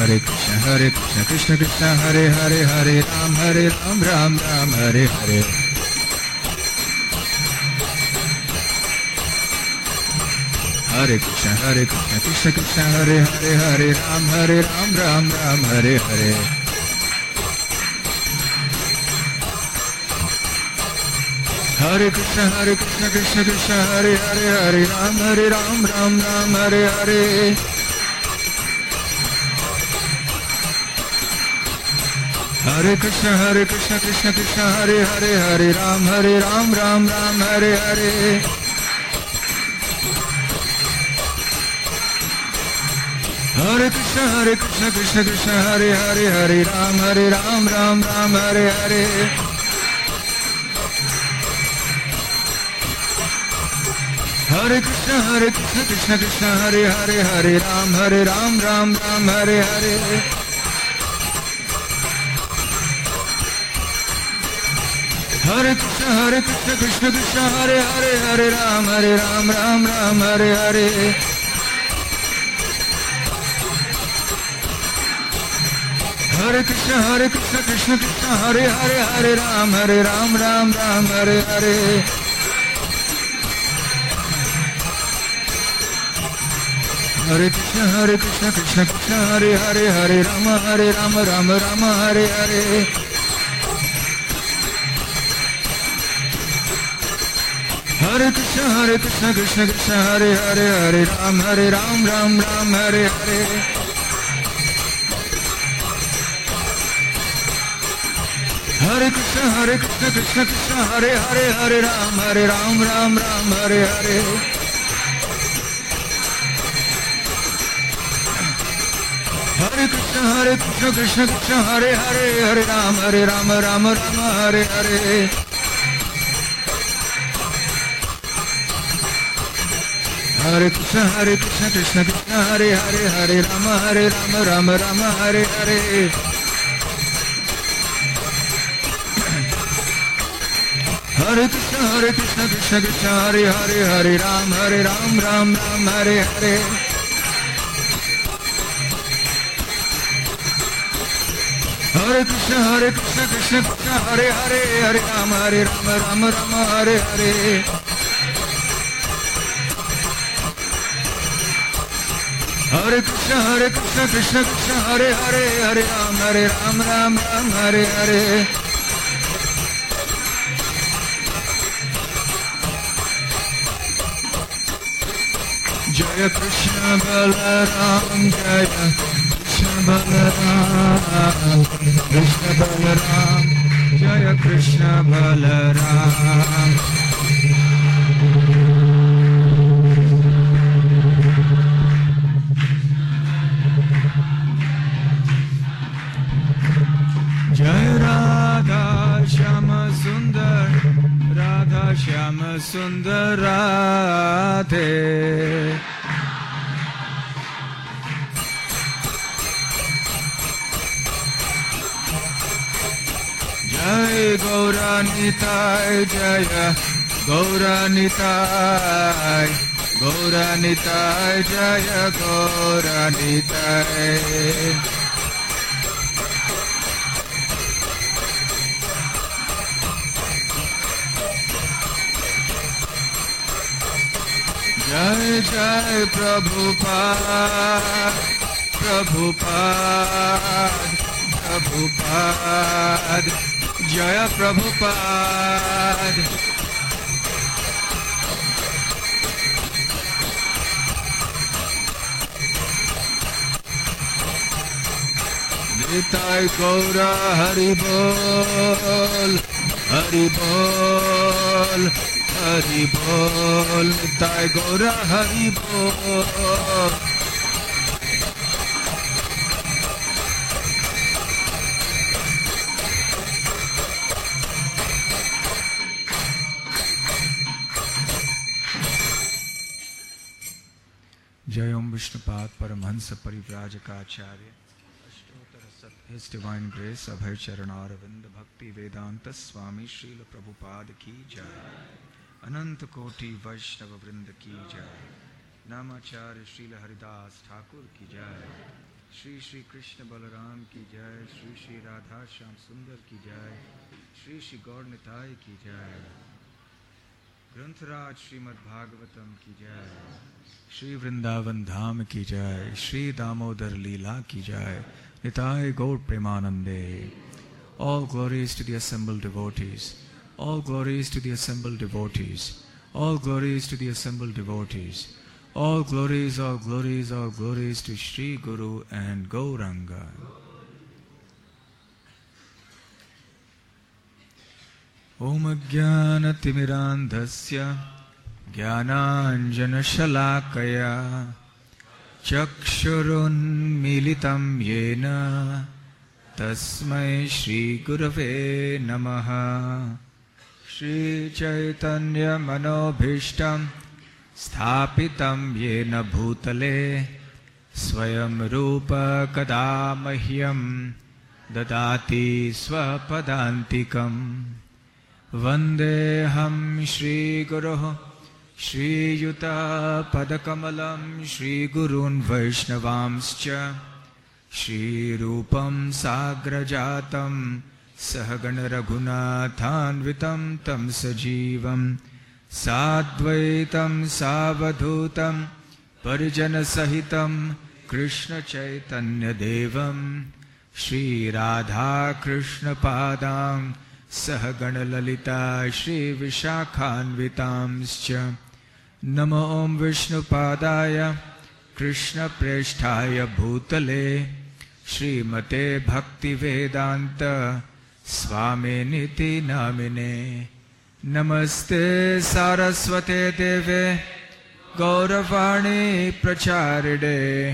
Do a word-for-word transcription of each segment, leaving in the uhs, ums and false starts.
Hare Krishna, Hare Krishna, Krishna Krishna, Hare Hare, Hare Ram, Hare Ram, Ram Ram, Hare Hare. Hare Krishna, Hare Krishna, Krishna Krishna, Hare Hare, Hare Ram, Hare Ram, Ram Ram, Hare Hare. Hare Krishna, Hare Krishna, Krishna Krishna, Hare Hare, Hare Ram, Hare Ram, Ram Ram, Hare Hare. Hare Krishna, Hare Krishna, Krishna Krishna, Hare Hare, Hare Ram, Hare Ram, Ram Ram, Hare Hare. Hare Krishna, Hare Krishna, Krishna Krishna, Hare Hare, Hare Ram, Hare Ram, Ram Ram, Hare Hare. Hare Krishna, Hare Krishna, Krishna Krishna, Hare Hare, Hare Ram, Hare Ram, Ram Ram, Hare Hare. Hare Krishna, Hare Krishna, Krishna Krishna, Hare Hare, Hare Ram, Hare Ram, Ram Ram, Hare Hare. Hare Krishna, Hare Krishna, Krishna Krishna, Hare Hare, Hare Ram, Hare Ram, Ram Ram, Hare Hare. Hare Krishna, Hare Krishna, Krishna Krishna, Hare Hare, Hare Rama, Hare Rama, Rama Rama, Hare Hare. Hare Krishna, Hare Krishna, Krishna Krishna, Hare Hare, Hare Ram, Hare Ram, Ram Ram, Hare Hare. Hare Krishna, Hare Krishna, Krishna Krishna, Hare Hare, Hare Ram, Hare Ram, Ram Ram, Hare Hare. Hare Krishna, Hare Krishna, Krishna Krishna, Hare Hare, Hare Ram, Hare Ram, Ram Ram, Hare Hare. Hare Krishna, Hare Krishna, Krishna Krishna, Hare Hare, Hare Ram, Hare Ram, Ram Ram, Hare Hare. Hare Krishna, Hare Krishna, Krishna Krishna, Hare Hare, Hare Ram, Hare Ram, Ram Ram, Hare Hare. Hare Krishna, Hare Krishna, Krishna Krishna, Hare Hare, Hare Ram, Hare Ram, Ram Ram, Hare Hare. Hare Krishna, Hare Krishna, Krishna Krishna, Hare Hare, Hare Ram, Hare Ram, Ram Ram, Hare Hare. Jaya Krishna Balaram, Jaya Krishna Balaram, Krishna Balaram, Jaya Krishna Balaram. Jaya Radha Shyama Sundar, Radha Shyama Sundar Radhe. Jai Gauranitai, Jaya Gauranitai, Gauranitai, Jaya Gauranitai. Jai Jai Prabhupada, Prabhupada, Prabhupada, Jaya Prabhupada. Nitai Gaura Hari Bol, Hari Bol, Hari Bol, Nitai Gaura Hari Bol. Jai Om Vishnupad Paramhansa Parivrajakaacharya Ashtottara Sat His Divine Grace Abhay Charanaravind Bhakti Vedanta Swami Srila Prabhupada Ki Jai Ananta Koti Vaishnava Vrinda Ki Jai Namacharya Srila Haridas Thakur Ki Jai Shri Shri Krishna Balram की जय, श्री श्री राधा श्याम सुंदर की जय, श्री श्री गौर निताय की जय, ग्रंथराज श्रीमद् भागवतम की जय, श्री वृंदावन धाम की जय, श्री दामोदर लीला की जय, निताय गौर प्रेमानंदे. All glories to the assembled devotees. All glories to the assembled devotees. All glories to the assembled devotees. All glories, all glories, all glories to Shri Guru and Gauranga. Om Ajnana Timirandhasya Jnananjana Shalakaya Chakshurun Militam Yena Tasmai Shri Gurave Namaha. Shri Chaitanya Manobhishtam Sthapitam Yena Bhutale Swayam Rupa Kadamahyam Dadati Swapadantikam. Vandeham Shri Guru Shri Yuta Padakamalam Shri Gurun Vaishnavamscha Shri Rupam Sagrajatam Sahagana Raghunathanvitam Tam Sajivam Sadvaitam Savadhutam Parijana Sahitam Krishna Chaitanya Devam Shri Radha Krishna Padam Sahagana Lalita Shri Vishakhanvitamscha. Namo Om Vishnu Padaya Krishna Presthaya Bhutale Srimate Bhakti Vedanta Swami Niti Namine. Namaste Saraswate Deve Gauravani Pracharide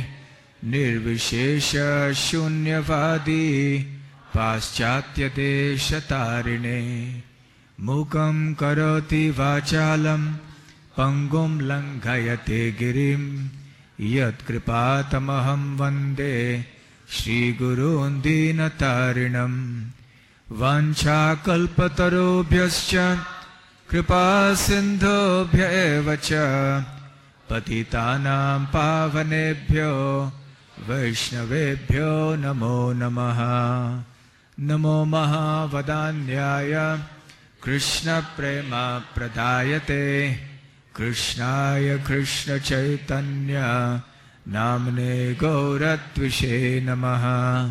Nirvishesha Shunyavadi Paschatya Deshatarine. Mukam Karoti Vachalam Pangum Langhayate Girim Yat Kripatamaham Vande Shri Gurun Dinatarinam. Vancha Kalpatarubhyascha Kripa Sindhubhya evacha Patitanam Pavanebhyo Vaishnavebhyo Namo Namaha. Namo Mahavadanyaya Krishna Prema Pradayate Krishnaya Krishna Chaitanya Namne Gauratvishe Namaha.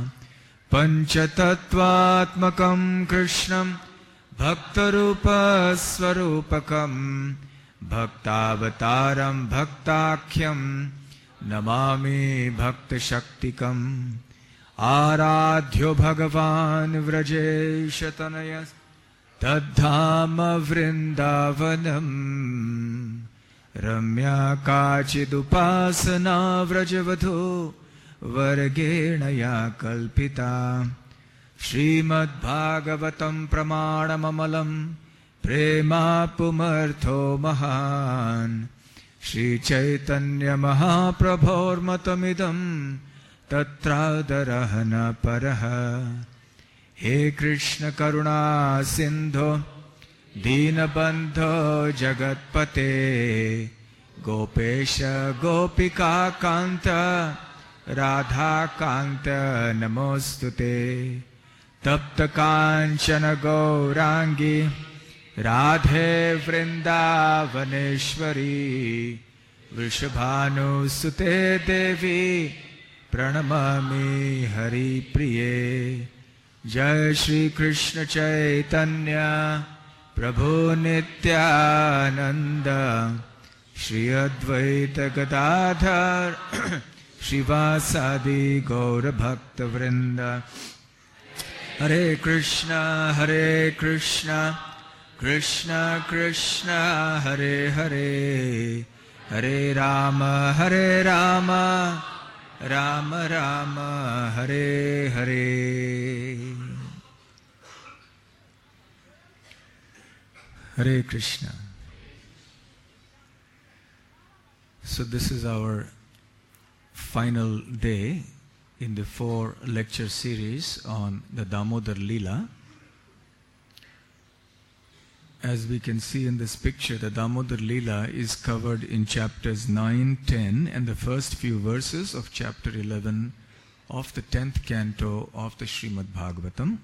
Panchatattvatmakam Krishnam Bhaktarupa Swarupakam Bhaktavataram Bhaktakhyam Namami Bhakta Shaktikam. Aradhyo Bhagavan Vrajeshatanayas Tadhama Vrindavanam. Ramya Kachidupasana Vrajavadhu Vargenaya Kalpita. Srimad Bhagavatam Pramanamamalam Prema Pumartho Mahan. Shri Chaitanya Mahaprabhor Matamidam Tatradarahana Paraha. He Krishna Karuna Sindho Dinabandho Jagatpate Gopesha Gopika Kanta Radha Kanta Namostute. Tapta Kanchana Gaurangi Radhe Vrindavaneshwari. Vrishabhanu Sute Devi Pranamami Hari Priye. Jai Shri Krishna Chaitanya Prabhu Nityananda Shri Advaita Gadadhar Shivasadi Gaura Bhakta Vrinda. Hare Krishna Hare Krishna Krishna Krishna Hare Hare Hare Rama Hare Rama Rama Rama Hare Hare. Hare Krishna. So this is our final day in the four lecture series on the Damodar Leela. As we can see in this picture, the Damodar Leela is covered in chapters nine, ten and the first few verses of chapter eleven of the tenth canto of the Srimad Bhagavatam.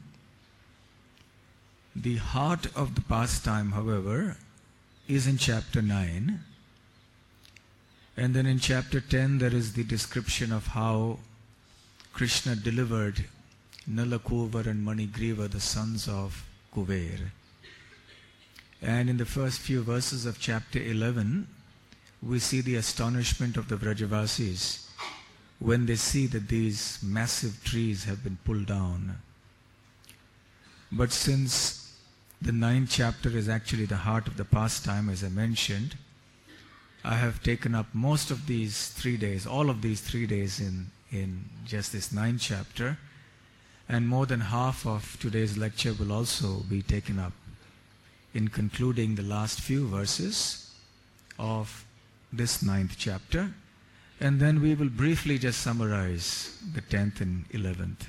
The heart of the pastime, however, is in chapter nine. And then in chapter ten there is the description of how Krishna delivered Nalakuvar and Manigriva, the sons of Kuver. And in the first few verses of chapter eleven, we see the astonishment of the Vrajavasis when they see that these massive trees have been pulled down. But since the ninth chapter is actually the heart of the pastime, as I mentioned, I have taken up most of these three days, all of these three days in, in just this ninth chapter, and more than half of today's lecture will also be taken up in concluding the last few verses of this ninth chapter. And then we will briefly just summarize the tenth and eleventh.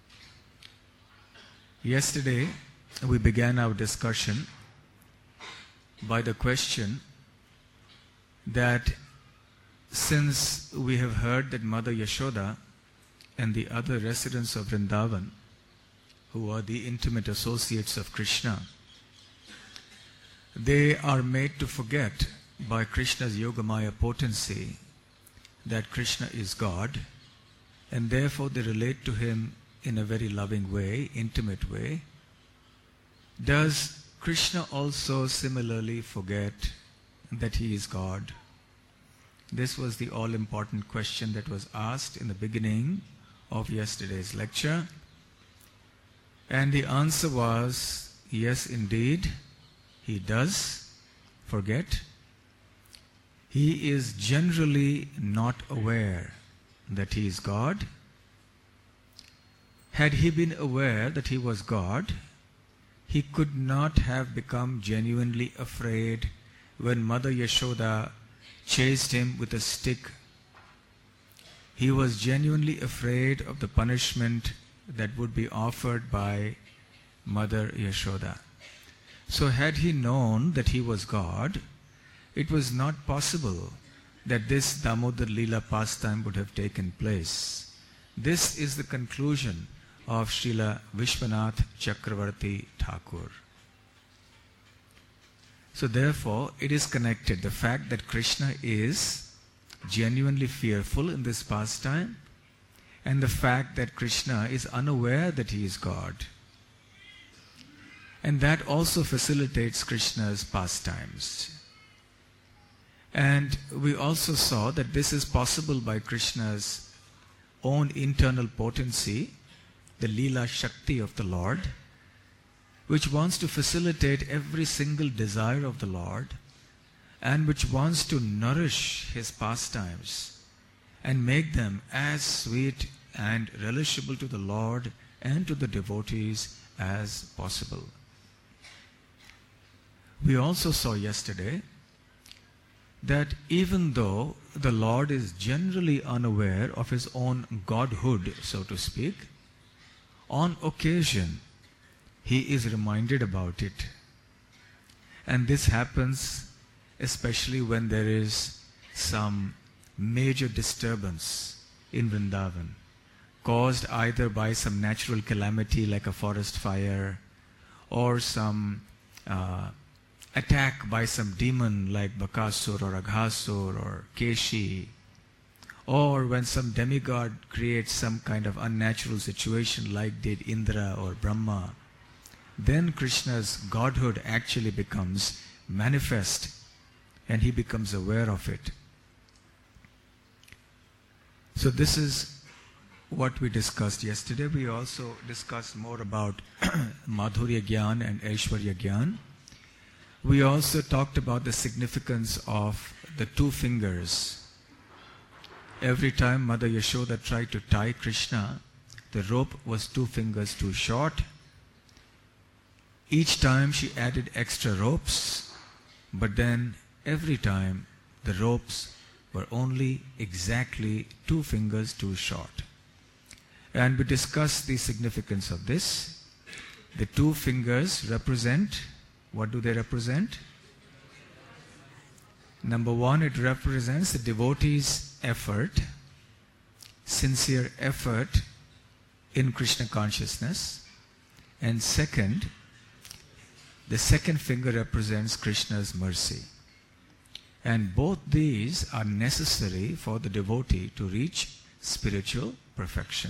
Yesterday, we began our discussion by the question that since we have heard that Mother Yashoda and the other residents of Vrindavan, who are the intimate associates of Krishna, they are made to forget by Krishna's Yogamaya potency that Krishna is God, and therefore they relate to him in a very loving way, intimate way. Does Krishna also similarly forget that he is God? This was the all-important question that was asked in the beginning of yesterday's lecture. And the answer was, yes, indeed, he does forget. He is generally not aware that he is God. Had he been aware that he was God, he could not have become genuinely afraid when Mother Yashoda chased him with a stick. He was genuinely afraid of the punishment that would be offered by Mother Yashoda. So had he known that he was God, it was not possible that this Damodar Leela pastime would have taken place. This is the conclusion of Srila Vishwanath Chakravarti Thakur. So therefore, it is connected. The fact that Krishna is genuinely fearful in this pastime, and the fact that Krishna is unaware that he is God. And that also facilitates Krishna's pastimes. And we also saw that this is possible by Krishna's own internal potency, the Leela Shakti of the Lord, which wants to facilitate every single desire of the Lord, and which wants to nourish his pastimes and make them as sweet and relishable to the Lord and to the devotees as possible. We also saw yesterday that even though the Lord is generally unaware of his own godhood, so to speak, on occasion he is reminded about it. And this happens especially when there is some major disturbance in Vrindavan, caused either by some natural calamity like a forest fire, or some uh, attack by some demon like Bakasur or Aghasur or Keshi, or when some demigod creates some kind of unnatural situation like did Indra or Brahma, then Krishna's godhood actually becomes manifest and he becomes aware of it. So this is what we discussed yesterday. We also discussed more about Madhurya Gyan and Aishwarya Gyan. We also talked about the significance of the two fingers. Every time Mother Yashoda tried to tie Krishna, the rope was two fingers too short. Each time she added extra ropes, but then every time the ropes were only exactly two fingers too short. And we discussed the significance of this. The two fingers represent, what do they represent? Number one, it represents the devotee's effort. sincere effort in Krishna consciousness. And second, the second finger represents Krishna's mercy. And both these are necessary for the devotee to reach spiritual perfection.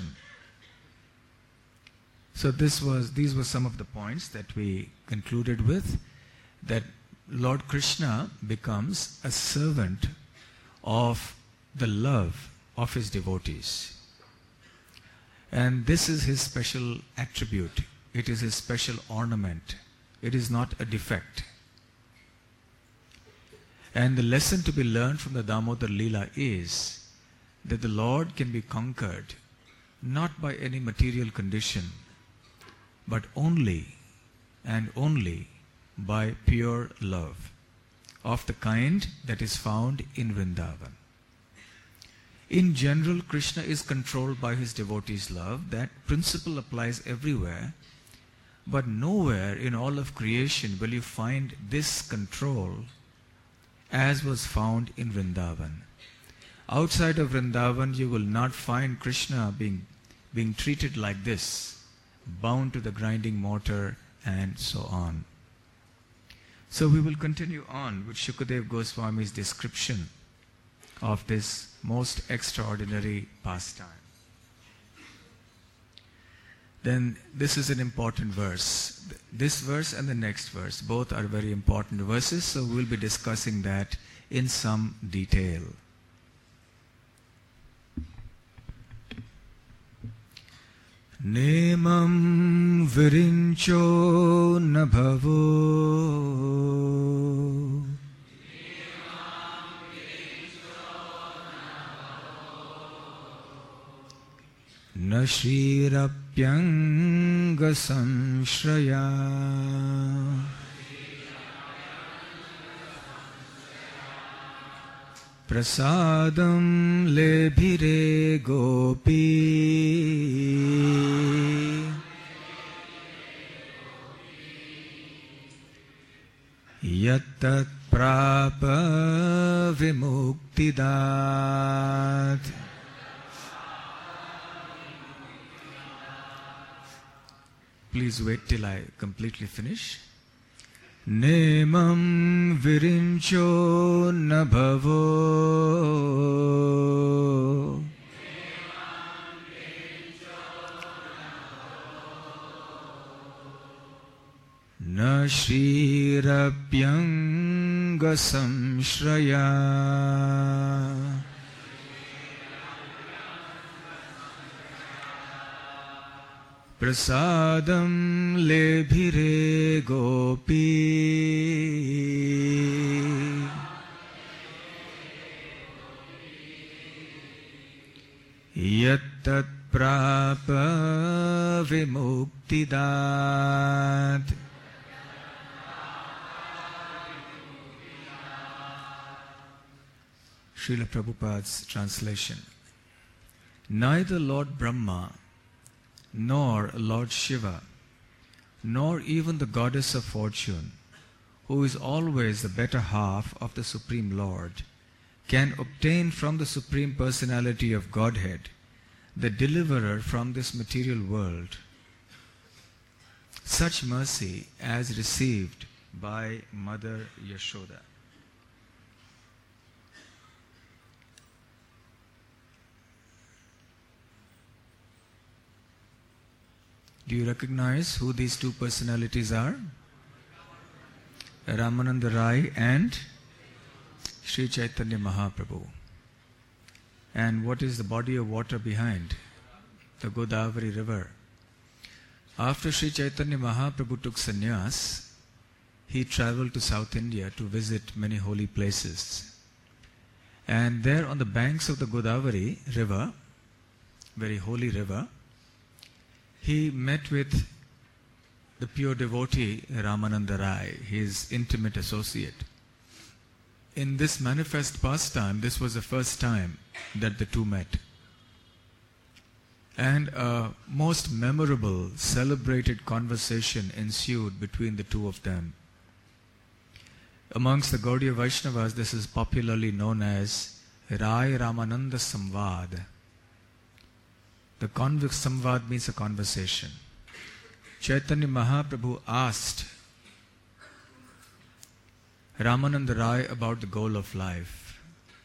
So this was, these were some of the points that we concluded with, that Lord Krishna becomes a servant of the love of his devotees. And this is his special attribute. It is his special ornament. It is not a defect. And the lesson to be learned from the Damodar Leela is that the Lord can be conquered not by any material condition, but only and only by pure love of the kind that is found in Vrindavan. In general, Krishna is controlled by his devotees' love. That principle applies everywhere, but nowhere in all of creation will you find this control as was found in Vrindavan. Outside of Vrindavan, you will not find Krishna being, being treated like this, bound to the grinding mortar and so on. So we will continue on with Shukadev Goswami's description of this most extraordinary pastime. Then this is an important verse. This verse and the next verse, both are very important verses, so we'll be discussing that in some detail. Nemam virincho nabhavo na shrirapyanga samshraya prasadam lebhire gopi yattat prapa vimuktidat. Please wait till I completely finish. Nemam virincho nabhavo na shrirapyanga samshraya prasadam lebhire gopi yattat prapa vimuktidat. Srila Prabhupada's translation. Neither Lord Brahma nor Lord Shiva, nor even the goddess of fortune, who is always the better half of the Supreme Lord, can obtain from the Supreme Personality of Godhead, the deliverer from this material world, such mercy as received by Mother Yashoda. Do you recognize who these two personalities are? Ramananda Rai and Sri Chaitanya Mahaprabhu. And what is the body of water behind? The Godavari river. After Sri Chaitanya Mahaprabhu took sannyas, he traveled to South India to visit many holy places. And there on the banks of the Godavari river, very holy river, he met with the pure devotee Ramananda Rai, his intimate associate. In this manifest pastime, this was the first time that the two met. And a most memorable, celebrated conversation ensued between the two of them. Amongst the Gaudiya Vaishnavas, this is popularly known as Rai Ramananda Samvad. The conv- samvad means a conversation. Chaitanya Mahaprabhu asked Ramananda Rai about the goal of life.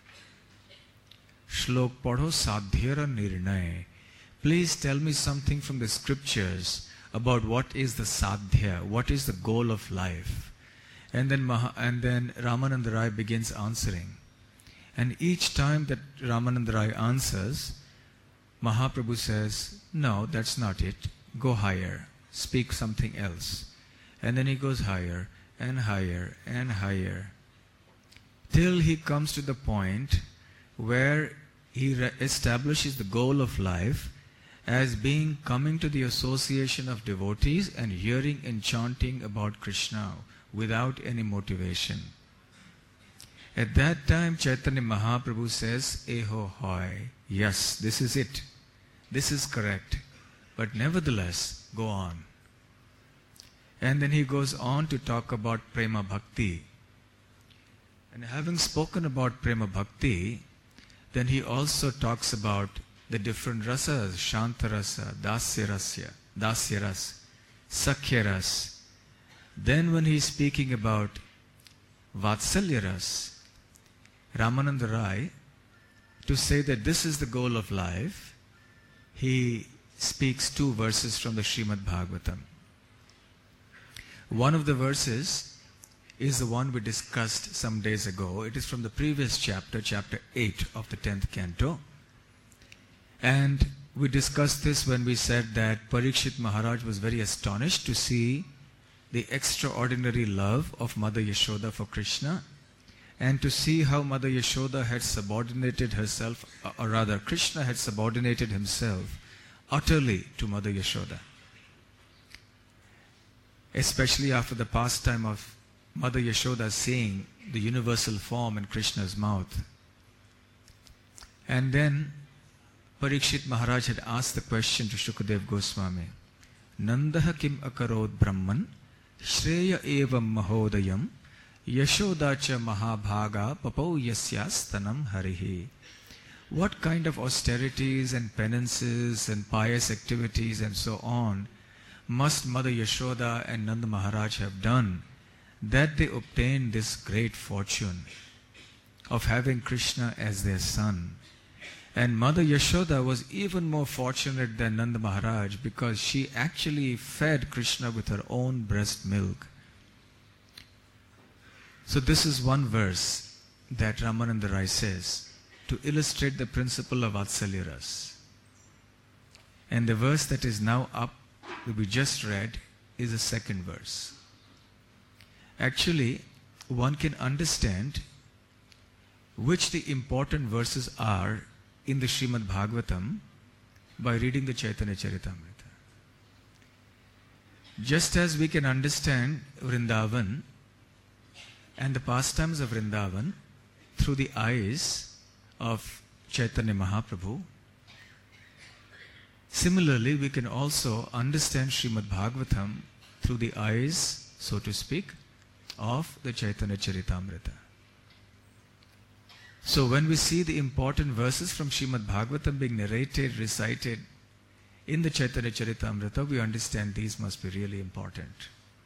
Shlok padho sadhyara nirnay. Please tell me something from the scriptures about what is the sadhya, what is the goal of life. And then Maha, and then Ramananda Rai begins answering. And each time that Ramananda Rai answers, Mahaprabhu says, no, that's not it. Go higher. Speak something else. And then he goes higher and higher and higher, till he comes to the point where he re- establishes the goal of life as being coming to the association of devotees and hearing and chanting about Krishna without any motivation. At that time, Chaitanya Mahaprabhu says, Eho hoy, yes, this is it. This is correct. But nevertheless, go on. And then he goes on to talk about Prema Bhakti. And having spoken about Prema Bhakti, then he also talks about the different rasas, Shanta rasa, Dasya rasa, Dasya rasa, Sakhya rasa. Then when he is speaking about Vatsalya rasa, Ramananda Rai, to say that this is the goal of life, he speaks two verses from the Srimad Bhagavatam. One of the verses is the one we discussed some days ago. It is from the previous chapter, chapter eight of the tenth canto. And we discussed this when we said that Parikshit Maharaj was very astonished to see the extraordinary love of Mother Yashoda for Krishna, and to see how Mother Yashoda had subordinated herself, or rather Krishna had subordinated himself utterly to Mother Yashoda. Especially after the pastime of Mother Yashoda seeing the universal form in Krishna's mouth. And then Parikshit Maharaj had asked the question to Shukadev Goswami, Nandaha kim akarod brahman, Shreya evam mahodayam, Yashodacha mahabhaga papau yasyastanam harihi. What kind of austerities and penances and pious activities and so on must Mother Yashoda and Nanda Maharaj have done that they obtained this great fortune of having Krishna as their son? And Mother Yashoda was even more fortunate than Nanda Maharaj because she actually fed Krishna with her own breast milk. So this is one verse that Ramananda Rai says to illustrate the principle of Vatsalya Rasa. And the verse that is now up, that we just read, is the second verse. Actually, one can understand which the important verses are in the Srimad Bhagavatam by reading the Chaitanya Charitamrita. Just as we can understand Vrindavan and the pastimes of Vrindavan through the eyes of Chaitanya Mahaprabhu, similarly we can also understand Srimad Bhagavatam through the eyes, so to speak, of the Chaitanya Charitamrita. So when we see the important verses from Srimad Bhagavatam being narrated, recited in the Chaitanya Charitamrita, we understand these must be really important.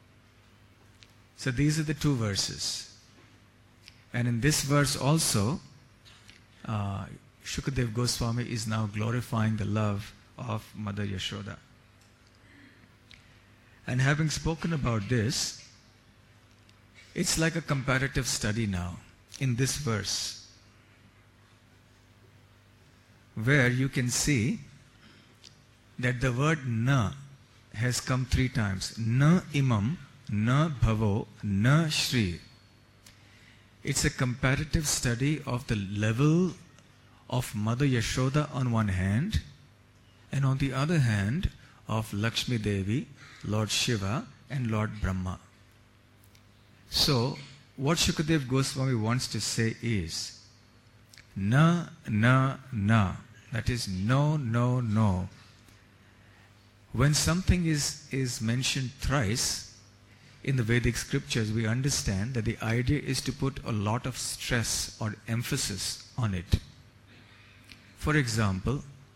So these are the two verses. And in this verse also, uh, Shukadev Goswami is now glorifying the love of Mother Yashoda. And having spoken about this, it's like a comparative study now in this verse, where you can see that the word na has come three times. Na imam, na bhavo, na shri. It's a comparative study of the level of Mother Yashoda on one hand, and on the other hand of Lakshmi Devi, Lord Shiva and Lord Brahma. So, what Shukadev Goswami wants to say is, na, na, na. That is no, no, no. When something is, is mentioned thrice in the Vedic scriptures, we understand that the idea is to put a lot of stress or emphasis on it. For example,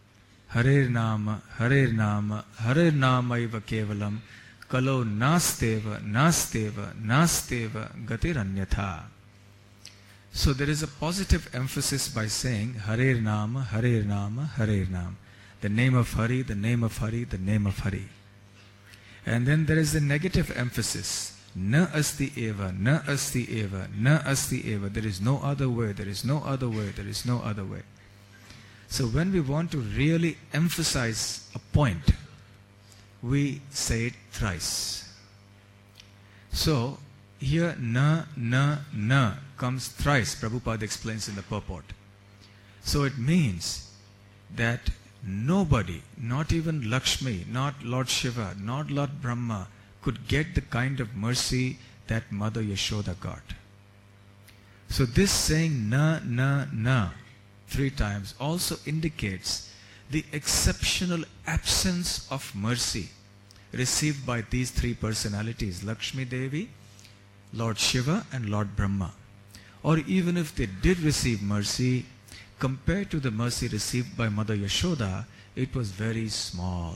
Harer Nama, Harer Nama, Harer Nama Iva Kevalam, Kalo Nasteva, Nasteva, Nasteva, Gatiranyatha. So there is a positive emphasis by saying Harer Nama, Harer Nama, Harer Nama. The name of Hari, the name of Hari, the name of Hari. And then there is a negative emphasis. Na asti eva, na asti eva, na asti eva. There is no other way, there is no other way, there is no other way. So when we want to really emphasize a point, we say it thrice. So here na, na, na comes thrice. Prabhupada explains in the purport. So it means that nobody, not even Lakshmi, not Lord Shiva, not Lord Brahma, could get the kind of mercy that Mother Yashoda got. So this saying na, na, na three times also indicates the exceptional absence of mercy received by these three personalities, Lakshmi Devi, Lord Shiva and Lord Brahma. Or even if they did receive mercy, compared to the mercy received by Mother Yashoda, it was very small.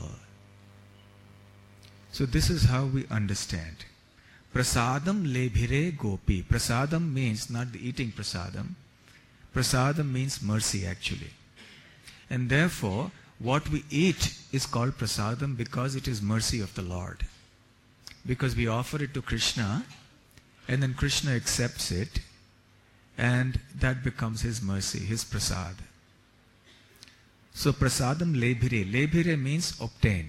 So this is how we understand. Prasadam lebhire gopi. Prasadam means not the eating prasadam. Prasadam means mercy actually. And therefore, what we eat is called prasadam because it is mercy of the Lord. Because we offer it to Krishna, and then Krishna accepts it, and that becomes his mercy, his prasad. So prasadam lebhire. Lebhire means obtained.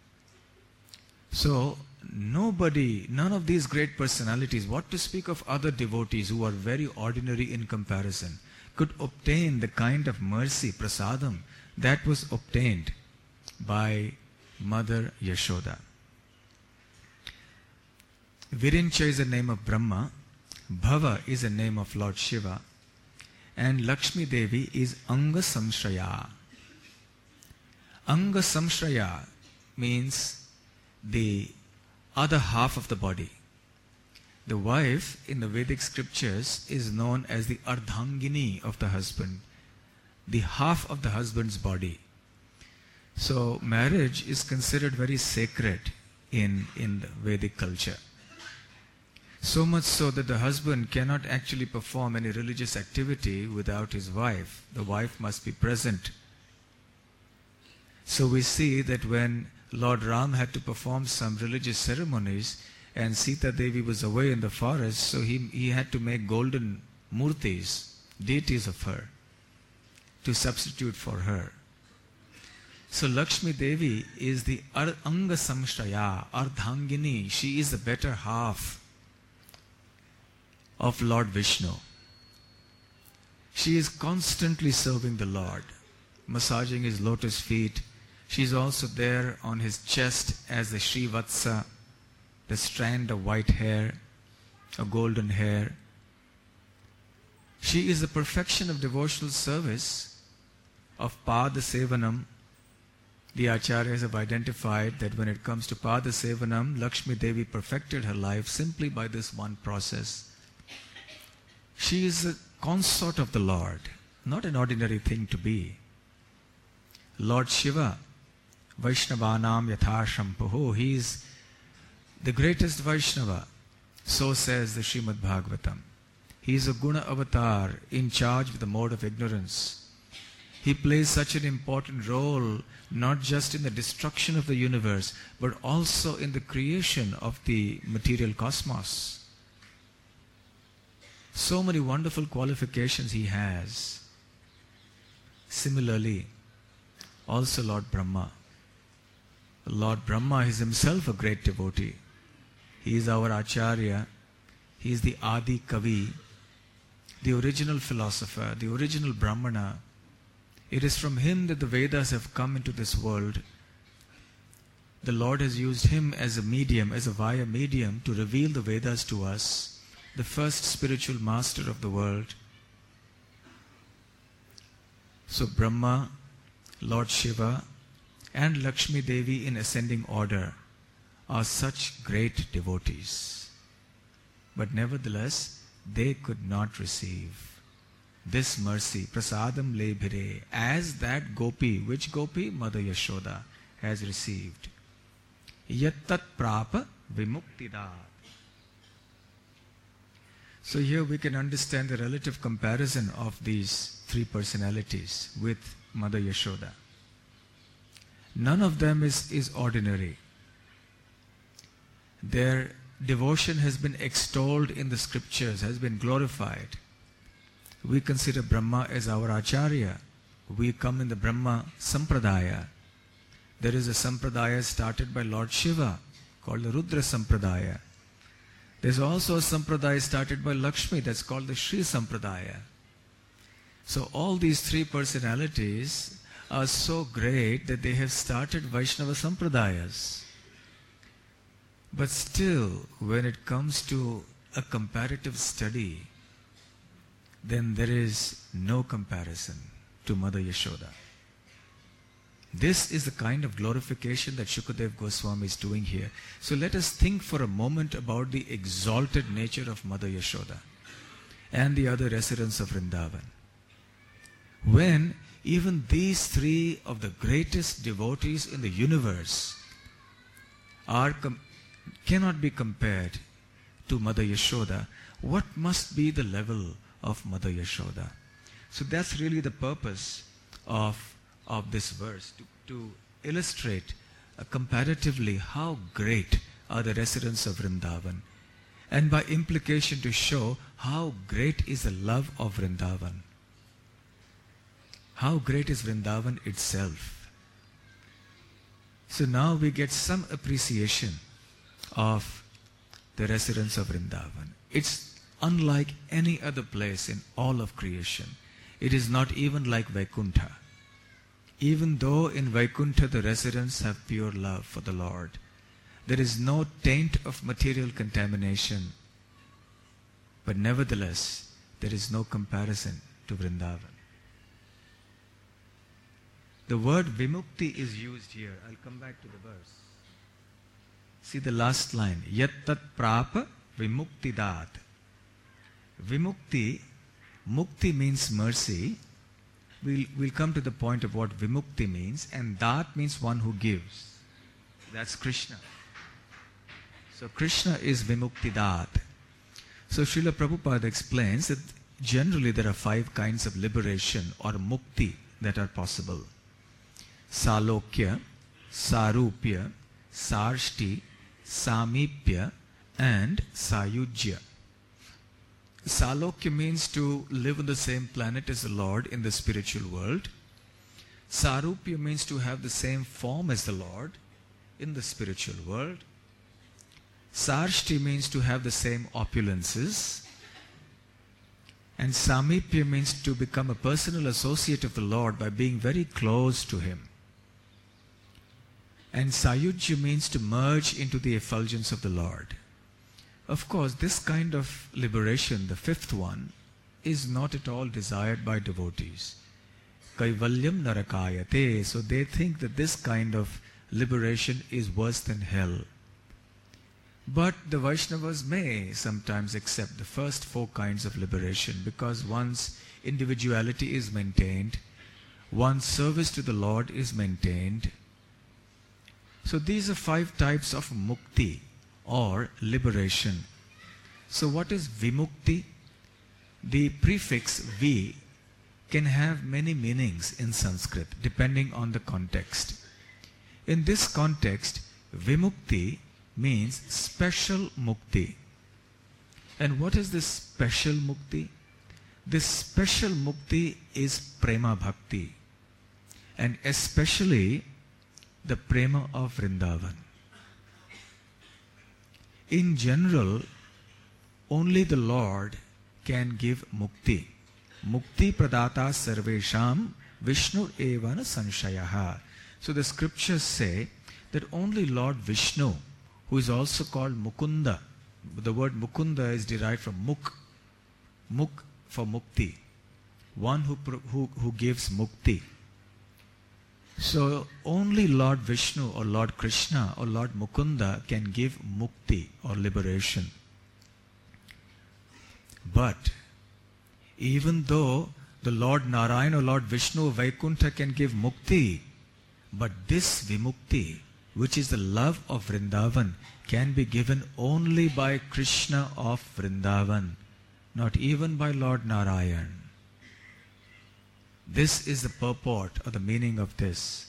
So nobody, none of these great personalities, what to speak of other devotees who are very ordinary in comparison, could obtain the kind of mercy, prasadam, that was obtained by Mother Yashoda. Virincha is the name of Brahma, Bhava is the name of Lord Shiva, and Lakshmi Devi is Anga Samshraya. Anga Samshraya means the other half of the body. The wife in the Vedic scriptures is known as the Ardhangini of the husband, the half of the husband's body. So marriage is considered very sacred in, in the Vedic culture. So much so that the husband cannot actually perform any religious activity without his wife. The wife must be present. So we see that when Lord Ram had to perform some religious ceremonies and Sita Devi was away in the forest, so he, he had to make golden murtis, deities of her, to substitute for her. So Lakshmi Devi is the Ar- Anga Samshraya, Ardhangini. She is the better half of Lord Vishnu. She is constantly serving the Lord, massaging his lotus feet. She is also there on his chest as the Srivatsa, the strand of white hair, a golden hair. She is the perfection of devotional service, of Pada Sevanam. The Acharyas have identified that when it comes to Pada Sevanam, Lakshmi Devi perfected her life simply by this one process. She is a consort of the Lord, not an ordinary thing to be. Lord Shiva, Vaishnavanam Yatha Shampuho, he is the greatest Vaishnava, so says the Srimad Bhagavatam. He is a Guna avatar in charge with the mode of ignorance. He plays such an important role not just in the destruction of the universe, but also in the creation of the material cosmos. So many wonderful qualifications he has. Similarly, also Lord Brahma. Lord Brahma is himself a great devotee. He is our Acharya. He is the Adi Kavi, the original philosopher, the original Brahmana. It is from him that the Vedas have come into this world. The Lord has used him as a medium, as a via medium, to reveal the Vedas to us, the first spiritual master of the world. So Brahma, Lord Shiva, and Lakshmi Devi in ascending order are such great devotees. But nevertheless, they could not receive. this mercy, prasadam lebhire, as that gopi, which gopi? Mother Yashoda has received. Yattat prapa vimuktida. So here we can understand the relative comparison of these three personalities with Mother Yashoda. None of them is, is ordinary. Their devotion has been extolled in the scriptures, has been glorified. We consider Brahma as our Acharya. We come in the Brahma Sampradaya. There is a Sampradaya started by Lord Shiva called the Rudra Sampradaya. There's also a Sampradaya started by Lakshmi that's called the Shri Sampradaya. So all these three personalities are so great that they have started Vaishnava Sampradayas. But still, when it comes to a comparative study, then there is no comparison to Mother Yashoda. This is the kind of glorification that Shukadev Goswami is doing here. So let us think for a moment about the exalted nature of Mother Yashoda and the other residents of Vrindavan. When even these three of the greatest devotees in the universe are com- cannot be compared to Mother Yashoda, what must be the level of Mother Yashoda? So that's really the purpose of of this verse, to, to illustrate uh, comparatively how great are the residents of Vrindavan, and by implication to show how great is the love of Vrindavan. How great is Vrindavan itself. So now we get some appreciation of the residents of Vrindavan. It's unlike any other place in all of creation. It is not even like Vaikuntha. Even though in Vaikuntha the residents have pure love for the Lord, there is no taint of material contamination. But nevertheless, there is no comparison to Vrindavan. The word vimukti is used here. I'll come back to the verse. See the last line. Yattat prapa vimuktidat. Vimukti, mukti means mercy. We'll, we'll come to the point of what vimukti means, and dat means one who gives. That's Krishna. So Krishna is vimuktidat. So Srila Prabhupada explains that generally there are five kinds of liberation or mukti that are possible. Salokya, Sarupya, Sarshti, Samipya, and Sayujya. Salokya means to live on the same planet as the Lord in the spiritual world. Sarupya means to have the same form as the Lord in the spiritual world. Sarshti means to have the same opulences. And Samipya means to become a personal associate of the Lord by being very close to Him. And Sayujya means to merge into the effulgence of the Lord. Of course, this kind of liberation, the fifth one, is not at all desired by devotees. Kaivalyam narakayate. So they think that this kind of liberation is worse than hell. But the Vaishnavas may sometimes accept the first four kinds of liberation because one's individuality is maintained, one's service to the Lord is maintained. So these are five types of mukti, or liberation. So what is vimukti? The prefix vi can have many meanings in Sanskrit depending on the context. In this context, vimukti means special mukti. And what is this special mukti? This special mukti is prema bhakti, and especially the prema of Vrindavan. In general, only the Lord can give mukti. Mukti pradata sarvesham Vishnu evana sanshayaha. So the scriptures say that only Lord Vishnu, who is also called Mukunda, the word Mukunda is derived from muk, muk for mukti, one who, who, who gives mukti. So only Lord Vishnu or Lord Krishna or Lord Mukunda can give mukti or liberation. But even though the Lord Narayana or Lord Vishnu Vaikuntha can give mukti, but this vimukti, which is the love of Vrindavan, can be given only by Krishna of Vrindavan, not even by Lord Narayan. This is the purport or the meaning of this.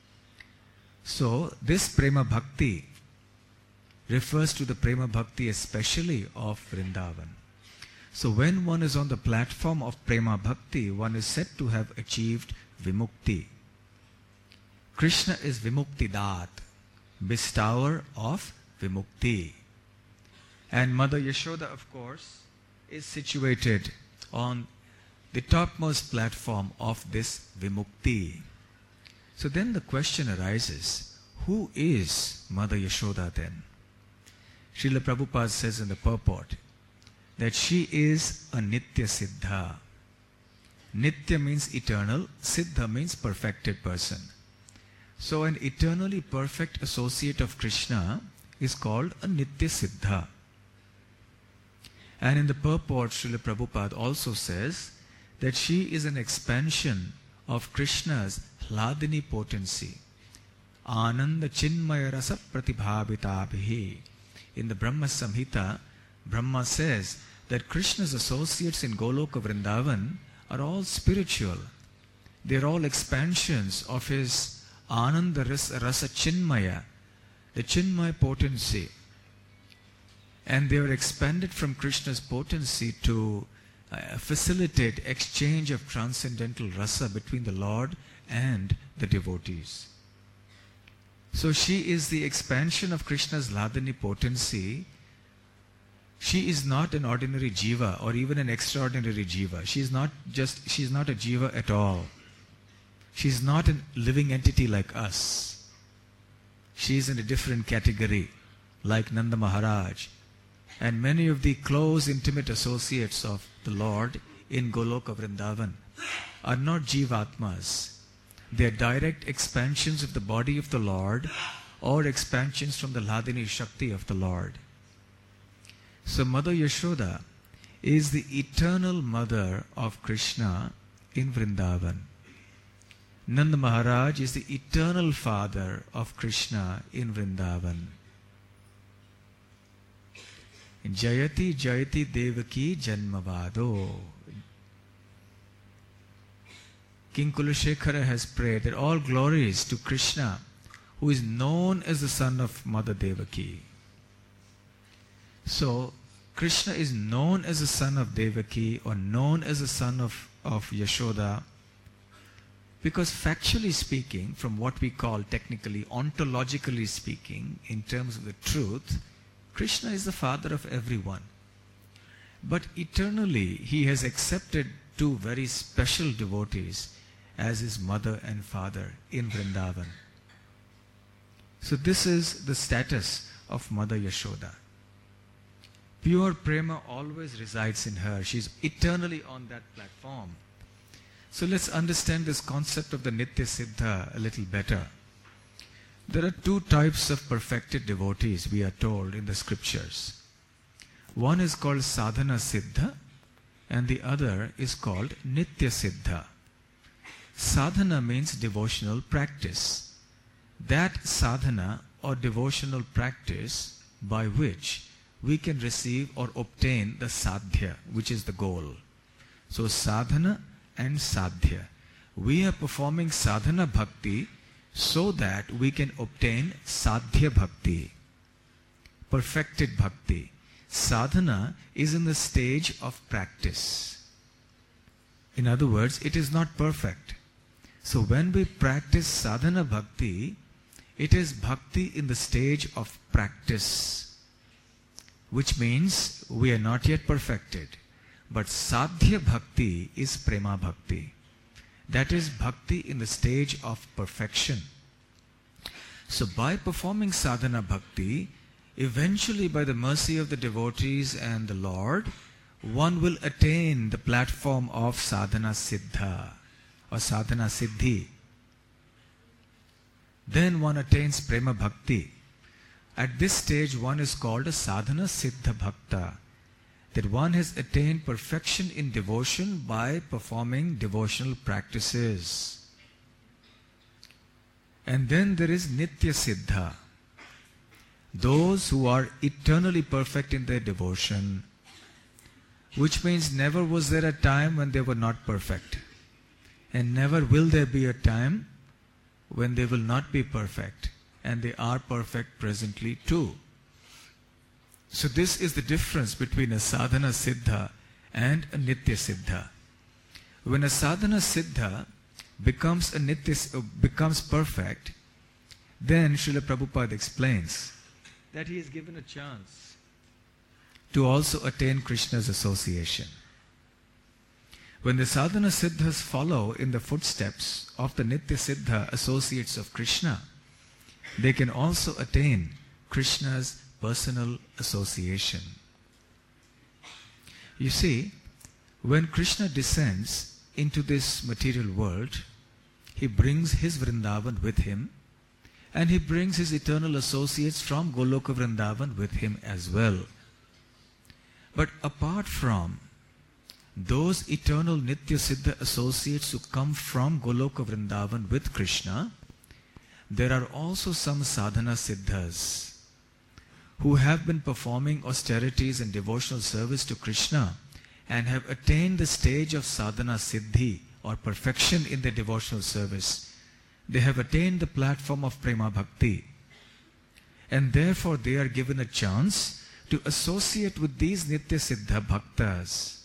So, this Prema Bhakti refers to the Prema Bhakti especially of Vrindavan. So, when one is on the platform of Prema Bhakti, one is said to have achieved Vimukti. Krishna is Vimukti Dat, bestower of Vimukti. And Mother Yashoda, of course, is situated on the topmost platform of this Vimukti. So then the question arises, who is Mother Yashoda then? Srila Prabhupada says in the purport that she is a Nitya Siddha. Nitya means eternal, Siddha means perfected person. So an eternally perfect associate of Krishna is called a Nitya Siddha. And in the purport, Srila Prabhupada also says that she is an expansion of Krishna's Hladini potency. Ananda Chinmaya Rasa Pratibhabhitabhihi. In the Brahma Samhita, Brahma says that Krishna's associates in Goloka Vrindavan are all spiritual. They are all expansions of his Ananda Rasa Chinmaya, the Chinmaya potency. And they are expanded from Krishna's potency to uh, facilitate exchange of transcendental rasa between the Lord and the devotees. So she is the expansion of Krishna's Hladini potency. She is not an ordinary jiva or even an extraordinary jiva. She is not just, she is not a jiva at all. She is not a living entity like us. She is in a different category, like Nanda Maharaj. And many of the close, intimate associates of the Lord in Goloka Vrindavan are not jivatmas. They are direct expansions of the body of the Lord or expansions from the Hladini Shakti of the Lord. So Mother Yashoda is the eternal mother of Krishna in Vrindavan. Nanda Maharaj is the eternal father of Krishna in Vrindavan. Jayati Jayati Devaki Janmavado. King Kulashekara has prayed that all glories to Krishna, who is known as the son of Mother Devaki. So, Krishna is known as the son of Devaki or known as the son of, of Yashoda because factually speaking, from what we call technically, ontologically speaking, in terms of the truth, Krishna is the father of everyone. But eternally, he has accepted two very special devotees as his mother and father in Vrindavan. So this is the status of Mother Yashoda. Pure prema always resides in her. She is eternally on that platform. So let's understand this concept of the Nitya Siddha a little better. There are two types of perfected devotees, we are told in the scriptures. One is called Sadhana Siddha and the other is called Nitya Siddha. Sadhana means devotional practice. That sadhana or devotional practice by which we can receive or obtain the sadhya, which is the goal. So sadhana and sadhya. We are performing sadhana bhakti so that we can obtain sadhya bhakti, perfected bhakti. Sadhana is in the stage of practice. In other words, it is not perfect. So when we practice sadhana bhakti, it is bhakti in the stage of practice, which means we are not yet perfected. But sadhya bhakti is prema bhakti. That is bhakti in the stage of perfection. So by performing sadhana bhakti, eventually by the mercy of the devotees and the Lord, one will attain the platform of sadhana siddha or sadhana siddhi. Then one attains prema bhakti. At this stage one is called a sadhana siddha bhakta. that one has attained perfection in devotion by performing devotional practices. And then there is Nitya Siddha, those who are eternally perfect in their devotion, which means never was there a time when they were not perfect, and never will there be a time when they will not be perfect, and they are perfect presently too. So this is the difference between a sadhana siddha and a nitya siddha. When a sadhana siddha becomes a nitya, becomes perfect, then Srila Prabhupada explains that he is given a chance to also attain Krishna's association. When the sadhana siddhas follow in the footsteps of the nitya siddha associates of Krishna, they can also attain Krishna's personal association. You see, when Krishna descends into this material world, he brings his Vrindavan with him, and he brings his eternal associates from Goloka Vrindavan with him as well. But apart from those eternal Nitya Siddha associates who come from Goloka Vrindavan with Krishna, there are also some sadhana siddhas who have been performing austerities and devotional service to Krishna and have attained the stage of sadhana siddhi or perfection in their devotional service. They have attained the platform of prema bhakti, and therefore they are given a chance to associate with these nitya siddha bhaktas.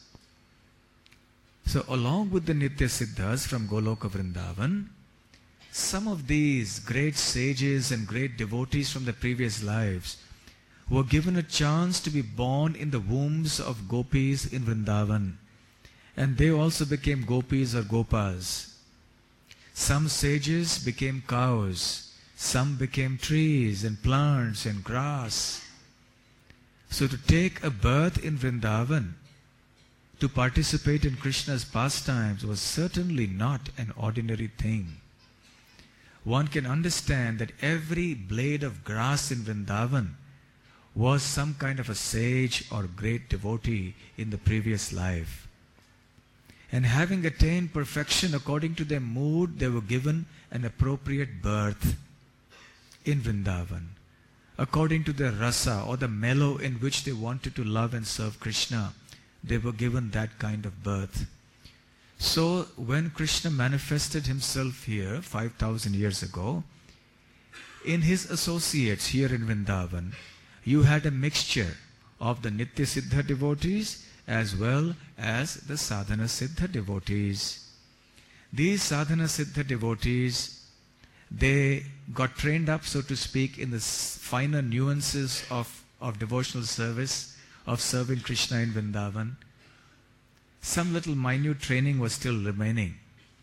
So along with the nitya siddhas from Goloka Vrindavan, some of these great sages and great devotees from the previous lives were given a chance to be born in the wombs of gopis in Vrindavan, and they also became gopis or gopas. Some sages became cows, some became trees and plants and grass. So to take a birth in Vrindavan, to participate in Krishna's pastimes, was certainly not an ordinary thing. One can understand that every blade of grass in Vrindavan was some kind of a sage or great devotee in the previous life. And having attained perfection according to their mood, they were given an appropriate birth in Vrindavan, according to their rasa or the mellow in which they wanted to love and serve Krishna. They were given that kind of birth. So when Krishna manifested himself here five thousand years ago, in his associates here in Vrindavan, you had a mixture of the Nitya Siddha devotees as well as the Sadhana Siddha devotees. These Sadhana Siddha devotees, they got trained up, so to speak, in the finer nuances of, of devotional service, of serving Krishna in Vrindavan. Some little minute training was still remaining.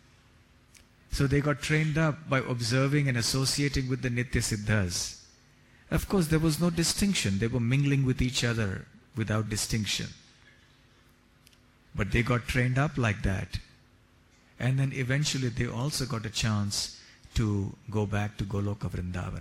So they got trained up by observing and associating with the Nitya Siddhas. Of course, there was no distinction. They were mingling with each other without distinction. But they got trained up like that. And then eventually they also got a chance to go back to Goloka Vrindavan.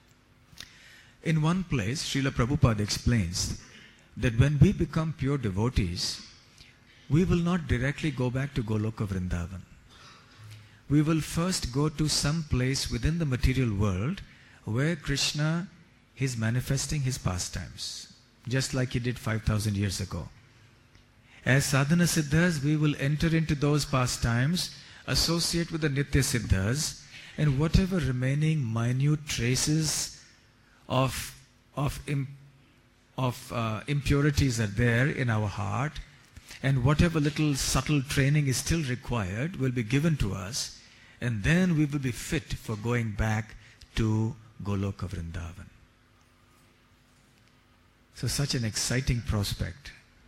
In one place, Srila Prabhupada explains that when we become pure devotees, we will not directly go back to Goloka Vrindavan. We will first go to some place within the material world where Krishna is manifesting his pastimes, just like he did five thousand years ago. As sadhana siddhas, we will enter into those pastimes, associate with the nitya siddhas, and whatever remaining minute traces of, of, im, of uh, impurities are there in our heart, and whatever little subtle training is still required will be given to us, and then we will be fit for going back to Goloka Vrindavan. So such an exciting prospect.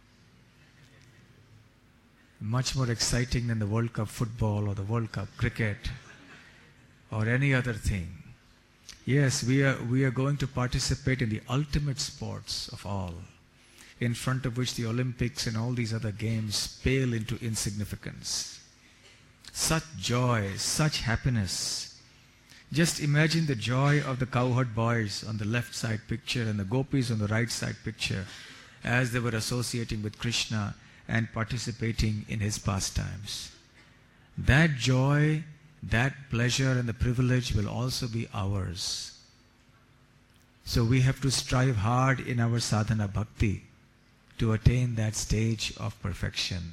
Much more exciting than the World Cup football or the World Cup cricket or any other thing. Yes, we are, we are going to participate in the ultimate sports of all, in front of which the Olympics and all these other games pale into insignificance. Such joy, such happiness. Just imagine the joy of the cowherd boys on the left side picture and the gopis on the right side picture, as they were associating with Krishna and participating in his pastimes. That joy, that pleasure and the privilege will also be ours. So we have to strive hard in our sadhana bhakti to attain that stage of perfection.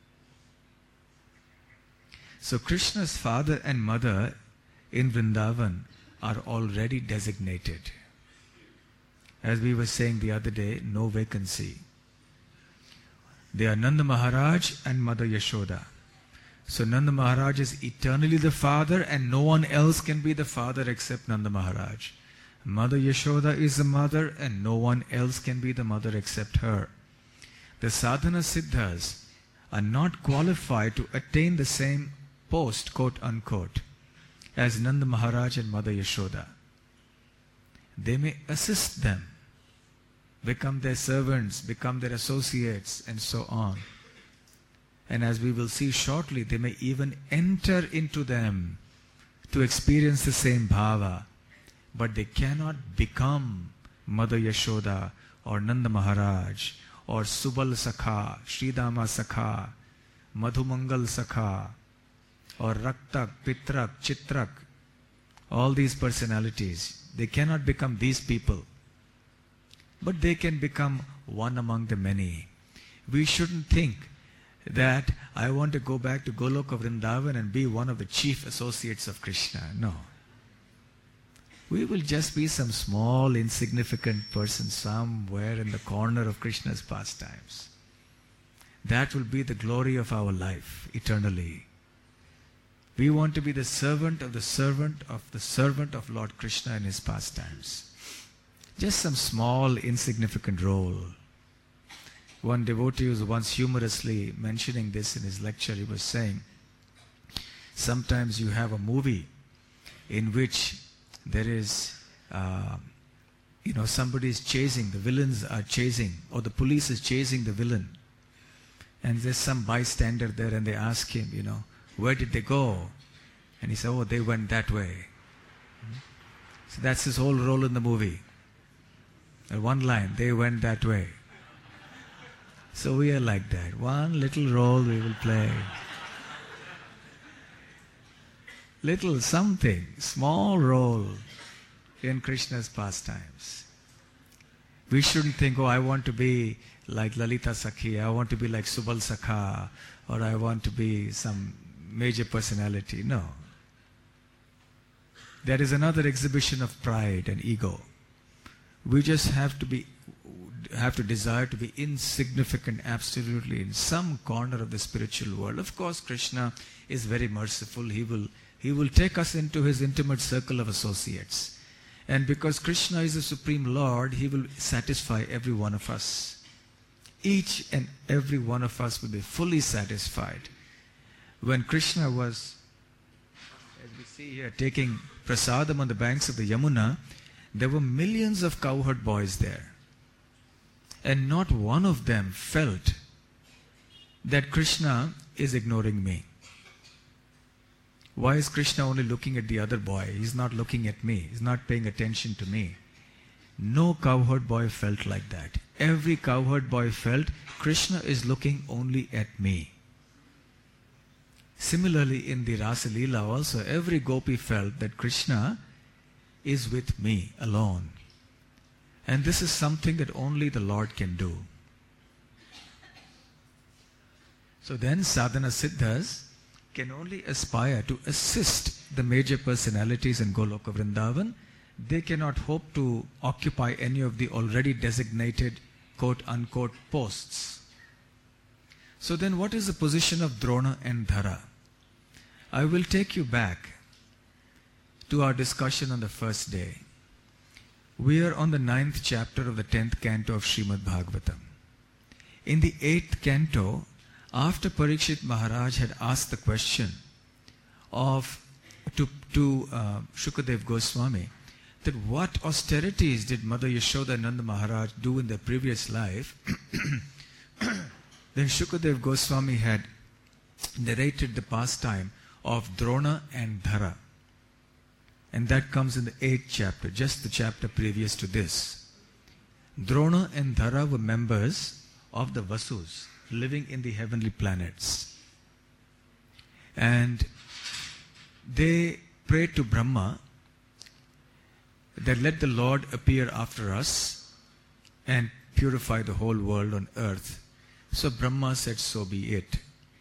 So Krishna's father and mother in Vrindavan are already designated. As we were saying the other day, no vacancy. They are Nanda Maharaj and Mother Yashoda. So Nanda Maharaj is eternally the father and no one else can be the father except Nanda Maharaj. Mother Yashoda is the mother and no one else can be the mother except her. The sadhana siddhas are not qualified to attain the same post, quote unquote, as Nanda Maharaj and Mother Yashoda. They may assist them, become their servants, become their associates, and so on. And as we will see shortly, they may even enter into them to experience the same bhava, but they cannot become Mother Yashoda or Nanda Maharaj or Subal Sakha, Sridama Sakha, Madhumangal Sakha, or Raktak, Pitrak, Chitrak, all these personalities. They cannot become these people, but they can become one among the many. We shouldn't think that I want to go back to Goloka Vrindavan and be one of the chief associates of Krishna. No. We will just be some small, insignificant person somewhere in the corner of Krishna's pastimes. That will be the glory of our life eternally. We want to be the servant of the servant of the servant of Lord Krishna in his pastimes. Just some small, insignificant role. One devotee was once humorously mentioning this in his lecture. He was saying, sometimes you have a movie in which there is, uh, you know, somebody is chasing, the villains are chasing, or the police is chasing the villain. And there's some bystander there and they ask him, you know, where did they go? And he said, oh, they went that way. So that's his whole role in the movie. And one line, they went that way. So we are like that. One little role we will play. Little something, small role in Krishna's pastimes. We shouldn't think, oh, I want to be like Lalita Sakhi, I want to be like Subal Sakha, or I want to be some major personality. No. That is another exhibition of pride and ego. We just have to be, have to desire to be insignificant absolutely in some corner of the spiritual world. Of course, Krishna is very merciful. He will, he will take us into his intimate circle of associates. And because Krishna is the Supreme Lord, he will satisfy every one of us. Each and every one of us will be fully satisfied. When Krishna was, as we see here, taking prasadam on the banks of the Yamuna, there were millions of cowherd boys there. And not one of them felt that Krishna is ignoring me. Why is Krishna only looking at the other boy? He's not looking at me. He's not paying attention to me. No cowherd boy felt like that. Every cowherd boy felt Krishna is looking only at me. Similarly, in the Rasa Leela also, every gopi felt that Krishna is with me alone. And this is something that only the Lord can do. So then sadhana siddhas can only aspire to assist the major personalities in Goloka Vrindavan. They cannot hope to occupy any of the already designated quote-unquote posts. So then what is the position of Drona and Dhara? I will take you back to our discussion on the first day. We are on the ninth chapter of the tenth canto of Srimad Bhagavatam. In the eighth canto, after Parikshit Maharaj had asked the question of to, to uh, Shukadev Goswami, that what austerities did Mother Yashoda and Nanda Maharaj do in their previous life, then Shukadev Goswami had narrated the pastime of Drona and Dhara. And that comes in the eighth chapter, just the chapter previous to this. Drona and Dhara were members of the Vasus living in the heavenly planets. And they prayed to Brahma that let the Lord appear after us and purify the whole world on earth. So Brahma said, so be it.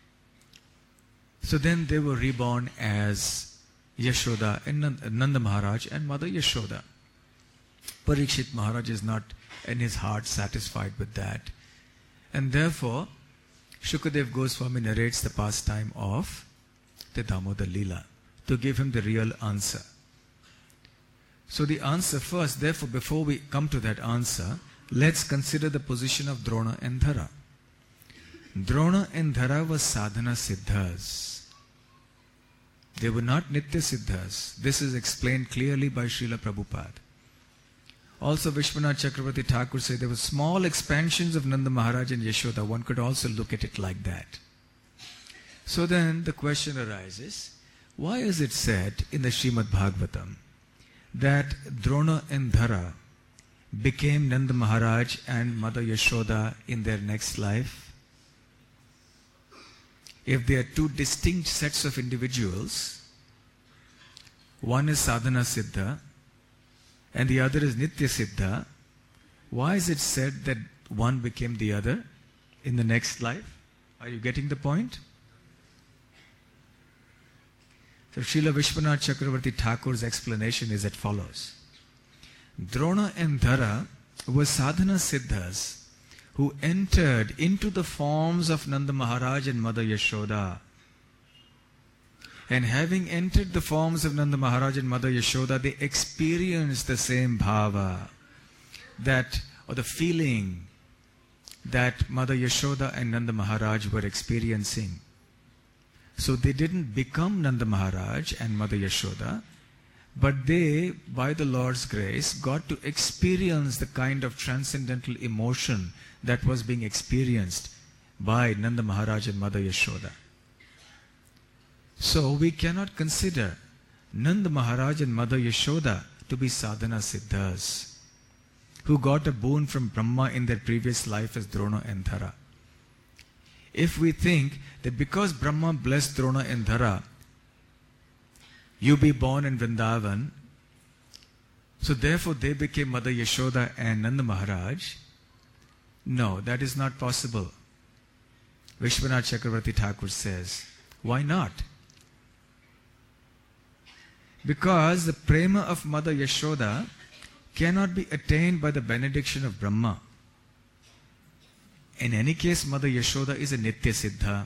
So then they were reborn as Yashoda and Nanda Maharaj and Mother Yashoda. Parikshit Maharaj is not in his heart satisfied with that. And therefore, Shukadev Goswami narrates the pastime of the Damodar Leela to give him the real answer. So the answer first, therefore, before we come to that answer, let's consider the position of Drona and Dhara. Drona and Dhara were sadhana siddhas. They were not nitya siddhas. This is explained clearly by Srila Prabhupada. Also, Vishwanath Chakravarti Thakur said there were small expansions of Nanda Maharaj and Yashoda. One could also look at it like that. So then the question arises, why is it said in the Srimad Bhagavatam that Drona and Dhara became Nanda Maharaj and Mother Yashoda in their next life? If they are two distinct sets of individuals, one is sadhana siddha and the other is nitya siddha, why is it said that one became the other in the next life? Are you getting the point? So Srila Vishwanath Chakravarti Thakur's explanation is as follows. Drona and Dhara were sadhana siddhas who entered into the forms of Nanda Maharaj and Mother Yashoda. And having entered the forms of Nanda Maharaj and Mother Yashoda, they experienced the same bhava, that, or the feeling that Mother Yashoda and Nanda Maharaj were experiencing. So they didn't become Nanda Maharaj and Mother Yashoda, but they, by the Lord's grace, got to experience the kind of transcendental emotion that was being experienced by Nanda Maharaj and Mother Yashoda. So we cannot consider Nanda Maharaj and Mother Yashoda to be sadhana siddhas, who got a boon from Brahma in their previous life as Drona and Dhara. If we think that because Brahma blessed Drona and Dhara, you be born in Vrindavan, so therefore they became Mother Yashoda and Nanda Maharaj, no, that is not possible. Vishwanath Chakravarti Thakur says, why not? Because the prema of Mother Yashoda cannot be attained by the benediction of Brahma. In any case, Mother Yashoda is a nitya siddha.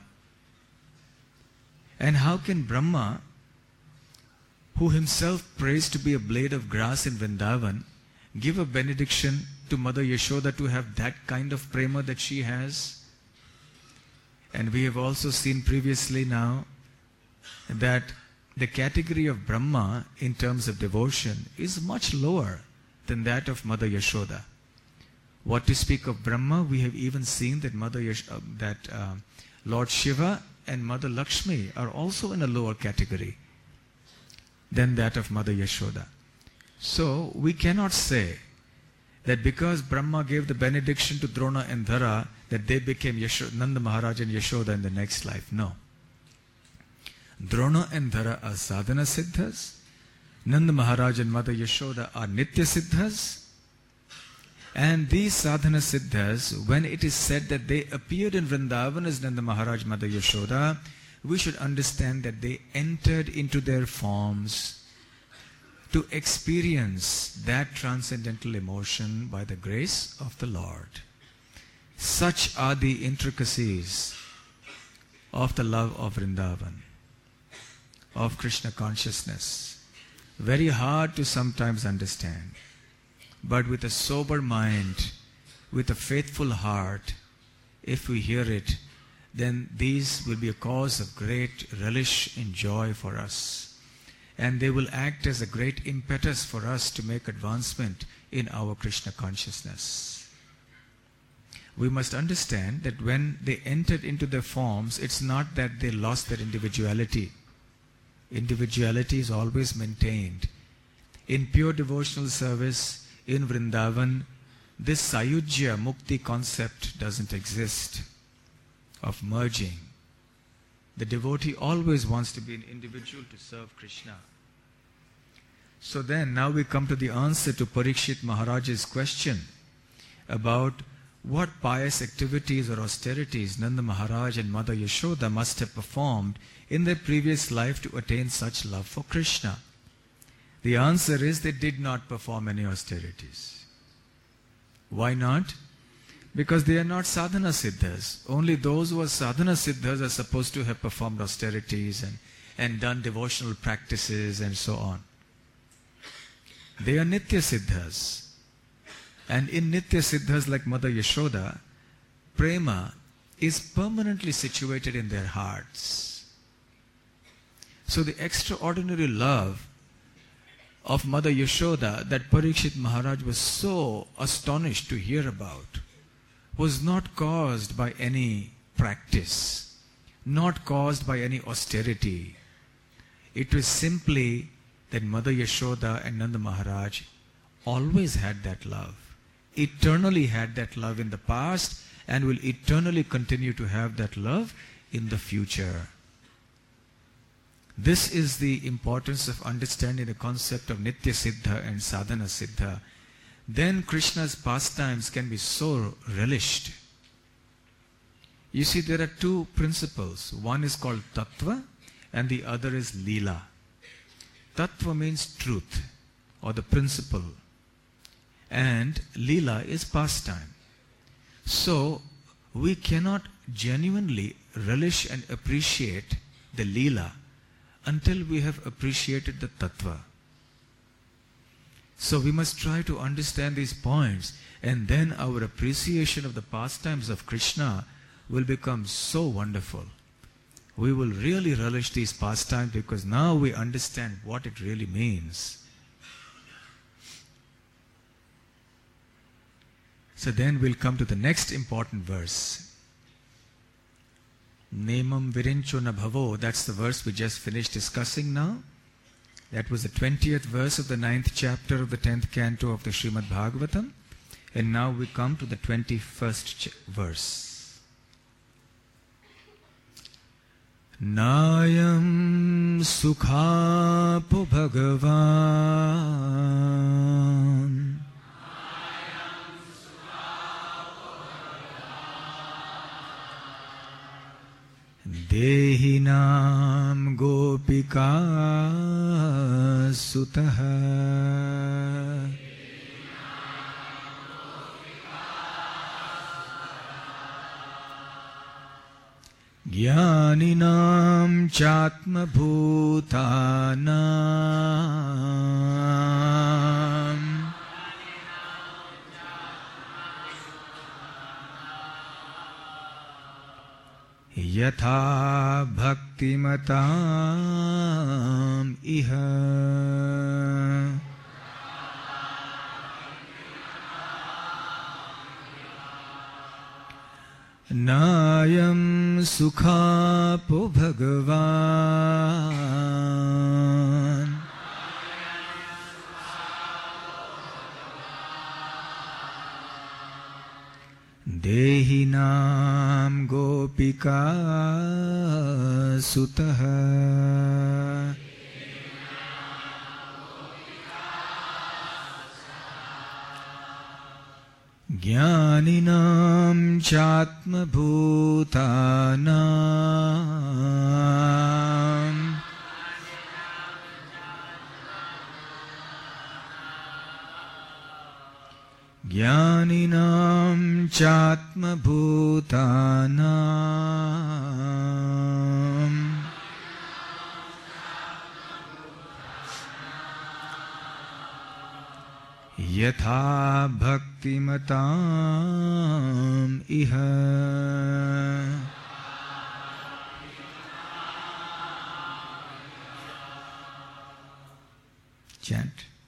And how can Brahma, who himself prays to be a blade of grass in Vrindavan, give a benediction to Mother Yashoda to have that kind of prema that she has? And we have also seen previously now that the category of Brahma in terms of devotion is much lower than that of Mother Yashoda. What to speak of Brahma, we have even seen that Mother Yash- uh, that uh, Lord Shiva and Mother Lakshmi are also in a lower category than that of Mother Yashoda. So we cannot say that because Brahma gave the benediction to Drona and Dhara that they became Yasho- Nanda Maharaj and Yashoda in the next life. No. Drona and Dhara are sadhana siddhas. Nanda Maharaj and Mother Yashoda are nitya siddhas. And these sadhana siddhas, when it is said that they appeared in Vrindavan as Nanda Maharaj, Mother Yashoda, we should understand that they entered into their forms to experience that transcendental emotion by the grace of the Lord. Such are the intricacies of the love of Vrindavan, of Krishna consciousness. Very hard to sometimes understand. But with a sober mind, with a faithful heart, if we hear it, then these will be a cause of great relish and joy for us. And they will act as a great impetus for us to make advancement in our Krishna consciousness. We must understand that when they entered into their forms, it's not that they lost their individuality. Individuality is always maintained. In pure devotional service, in Vrindavan, this Sayujya Mukti concept doesn't exist of merging. The devotee always wants to be an individual to serve Krishna. So then, now we come to the answer to Parikshit Maharaj's question about what pious activities or austerities Nanda Maharaj and Mother Yashoda must have performed in their previous life to attain such love for Krishna. The answer is they did not perform any austerities. Why not? Because they are not sadhana siddhas. Only those who are sadhana siddhas are supposed to have performed austerities and, and done devotional practices and so on. They are nitya siddhas. And in nitya siddhas like Mother Yashoda, prema is permanently situated in their hearts. So the extraordinary love of Mother Yashoda that Parikshit Maharaj was so astonished to hear about was not caused by any practice, not caused by any austerity. It was simply that Mother Yashoda and Nanda Maharaj always had that love, eternally had that love in the past, and will eternally continue to have that love in the future. This is the importance of understanding the concept of Nitya Siddha and Sadhana Siddha. Then Krishna's pastimes can be so relished. You see, there are two principles. One is called Tattva and the other is Leela. Tattva means truth or the principle, and Leela is pastime. So we cannot genuinely relish and appreciate the Leela until we have appreciated the Tattva. So we must try to understand these points, and then our appreciation of the pastimes of Krishna will become so wonderful. We will really relish these pastimes because now we understand what it really means. So then we'll come to the next important verse. Nemam virincho na bhavo, that's the verse we just finished discussing now. That was the twentieth verse of the ninth chapter of the tenth canto of the Srimad Bhagavatam. And now we come to the twenty-first ch- verse. Nayam sukhapo bhagavan Dehinam gopika sutaha Jnaninam chatma bhutanam Yatha bhaktimatam iha Nayam sukhapo bhagavan Dehinam gopika sutaha Jnaninam chatma bhutanam Jnaninam chatma bhutanam Yatha bhaktimatam iha Chant.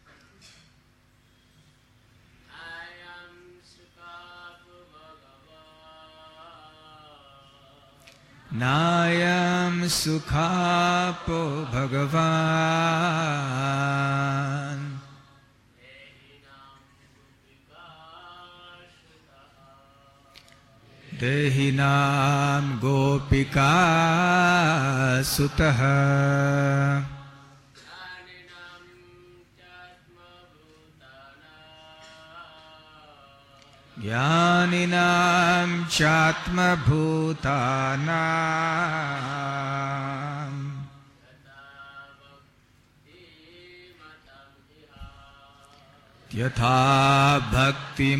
Nayam sukhapo bhagavan Dehinam Gopika Sutaha Jnaninam Chatma Bhutanam Yatha Bhakti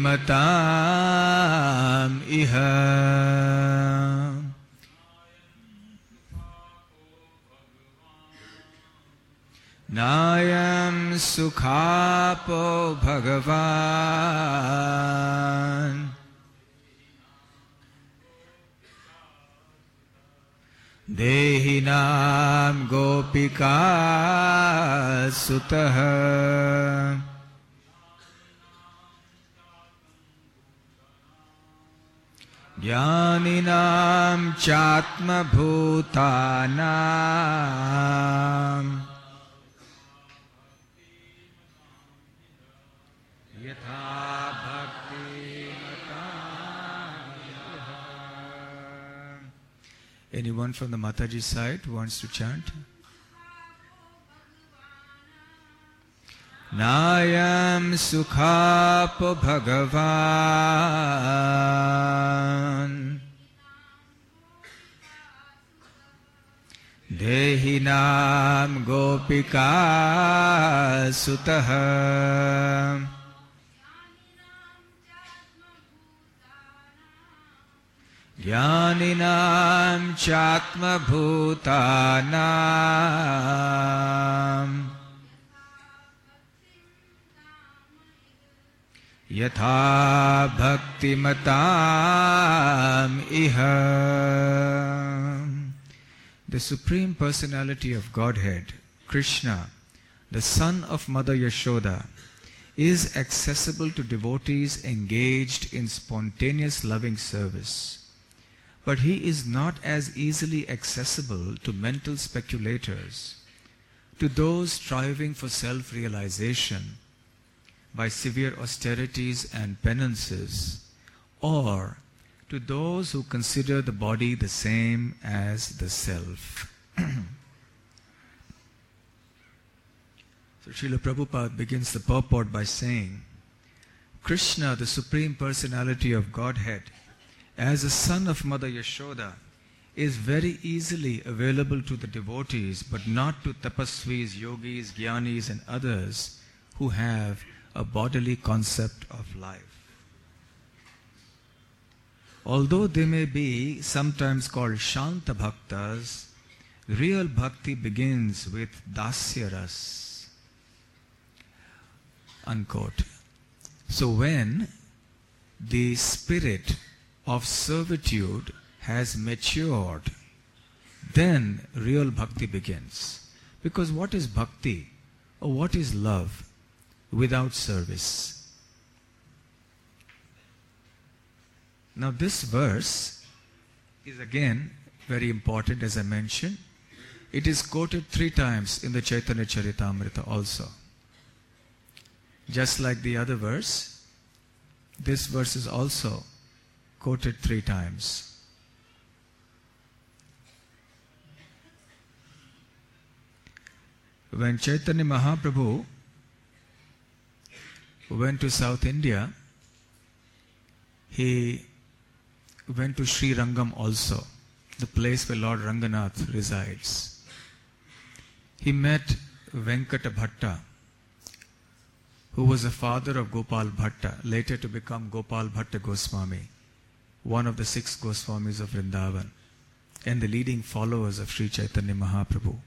Matam Iha Nayam Sukhapo Bhagavan Dehinam Gopika Sutaha Jnaninam Chatma Bhutanam Yatha Bhakti Matam. Anyone from the Mataji side who wants to chant? Nayam Sukhapo Bhagavan Dehinam Gopika Sutaha Jnaninam Chatma Bhutanam Yatha Bhakti Matam Iha. The Supreme Personality of Godhead, Krishna, the son of Mother Yashoda, is accessible to devotees engaged in spontaneous loving service. But he is not as easily accessible to mental speculators, to those striving for self-realization by severe austerities and penances, or to those who consider the body the same as the self. So Srila Prabhupada begins the purport by saying, Krishna, the Supreme Personality of Godhead, as a son of Mother Yashoda, is very easily available to the devotees, but not to tapasvis, yogis, jnanis and others who have a bodily concept of life. Although they may be sometimes called Shanta Bhaktas, real bhakti begins with Dasya Ras. Unquote. So when the spirit of servitude has matured, then real bhakti begins. Because what is bhakti, or what is love without service? Now this verse is again very important, as I mentioned. It is quoted three times in the Chaitanya Charitamrita also. Just like the other verse, this verse is also quoted three times. When Chaitanya Mahaprabhu went to South India, he went to Sri Rangam also, the place where Lord Ranganath resides. He met Venkata Bhatta, who was the father of Gopal Bhatta, later to become Gopal Bhatta Goswami, one of the six Goswamis of Vrindavan, and the leading followers of Sri Chaitanya Mahaprabhu.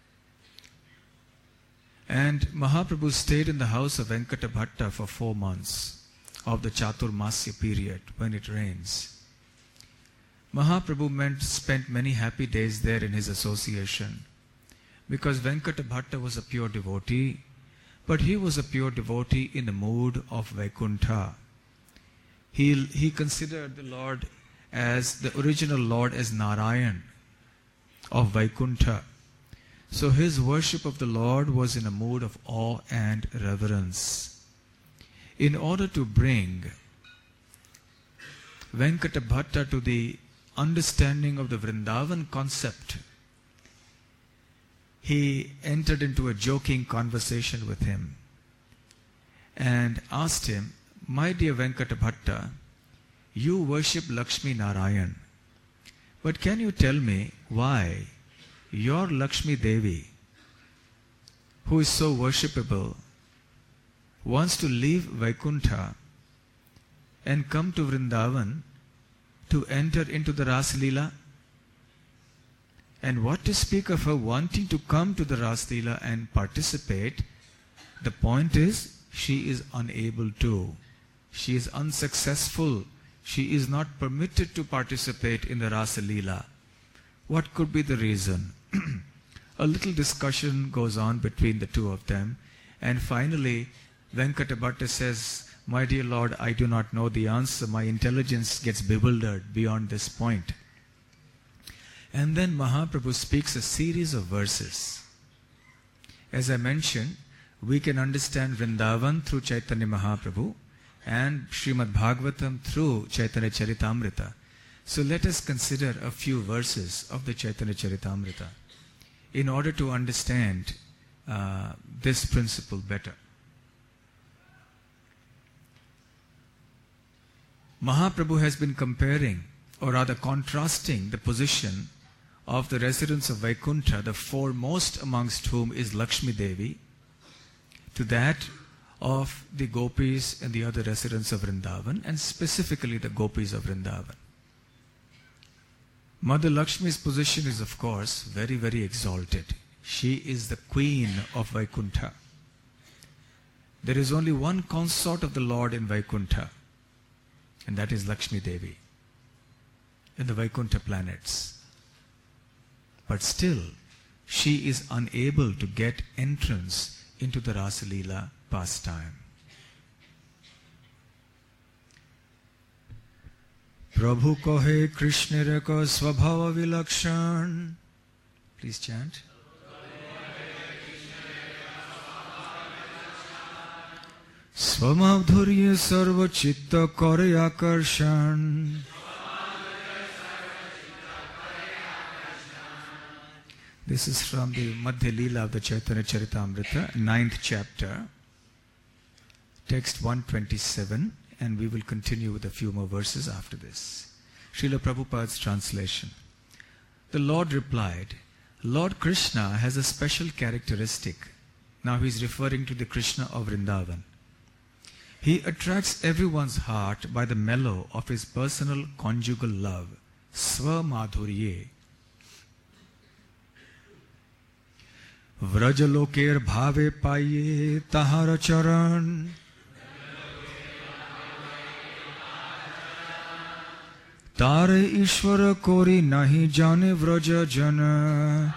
And Mahaprabhu stayed in the house of Venkata Bhatta for four months of the Chaturmasya period when it rains. Mahaprabhu meant, spent many happy days there in his association, because Venkata Bhatta was a pure devotee, but he was a pure devotee in the mood of Vaikuntha. He, he considered the Lord as, the original Lord as Narayan of Vaikuntha. So his worship of the Lord was in a mood of awe and reverence. In order to bring Venkata Bhatta to the understanding of the Vrindavan concept, he entered into a joking conversation with him and asked him, "My dear Venkata Bhatta, you worship Lakshmi Narayan, but can you tell me why your Lakshmi Devi, who is so worshipable, wants to leave Vaikuntha and come to Vrindavan to enter into the Ras Leela? And what to speak of her wanting to come to the Ras Leela and participate, the point is, she is unable to. She is unsuccessful. She is not permitted to participate in the Rasa Leela. What could be the reason?" A little discussion goes on between the two of them, and finally Venkata Bhatta says, "My dear Lord, I do not know the answer. My intelligence gets bewildered beyond this point." And then Mahaprabhu speaks a series of verses. As I mentioned, we can understand Vrindavan through Chaitanya Mahaprabhu and Srimad Bhagavatam through Chaitanya Charitamrita. So let us consider a few verses of the Chaitanya Charitamrita in order to understand uh, this principle better. Mahaprabhu has been comparing, or rather contrasting, the position of the residents of Vaikuntha, the foremost amongst whom is Lakshmi Devi, to that of the gopis and the other residents of Vrindavan, and specifically the gopis of Vrindavan. Mother Lakshmi's position is, of course, very, very exalted. She is the queen of Vaikuntha. There is only one consort of the Lord in Vaikuntha, and that is Lakshmi Devi in the Vaikuntha planets. But still, she is unable to get entrance into the Rasa Leela pastime. Prabhu kohe Krishna reka svabhava vilakshan. Please chant. Svamadhurya sarva chitta kare akarshan. This is from the Madhya Leela of the Chaitanya Charitamrita, ninth chapter, text one twenty-seven, and we will continue with a few more verses after this. Srila Prabhupada's translation. The Lord replied, "Lord Krishna has a special characteristic." Now he is referring to the Krishna of Vrindavan. He attracts everyone's heart by the mellow of his personal conjugal love, Svamadhurye. Vrajaloker bhave paye tahara charan. Tare Ishvara kori nahi jane vraja jana.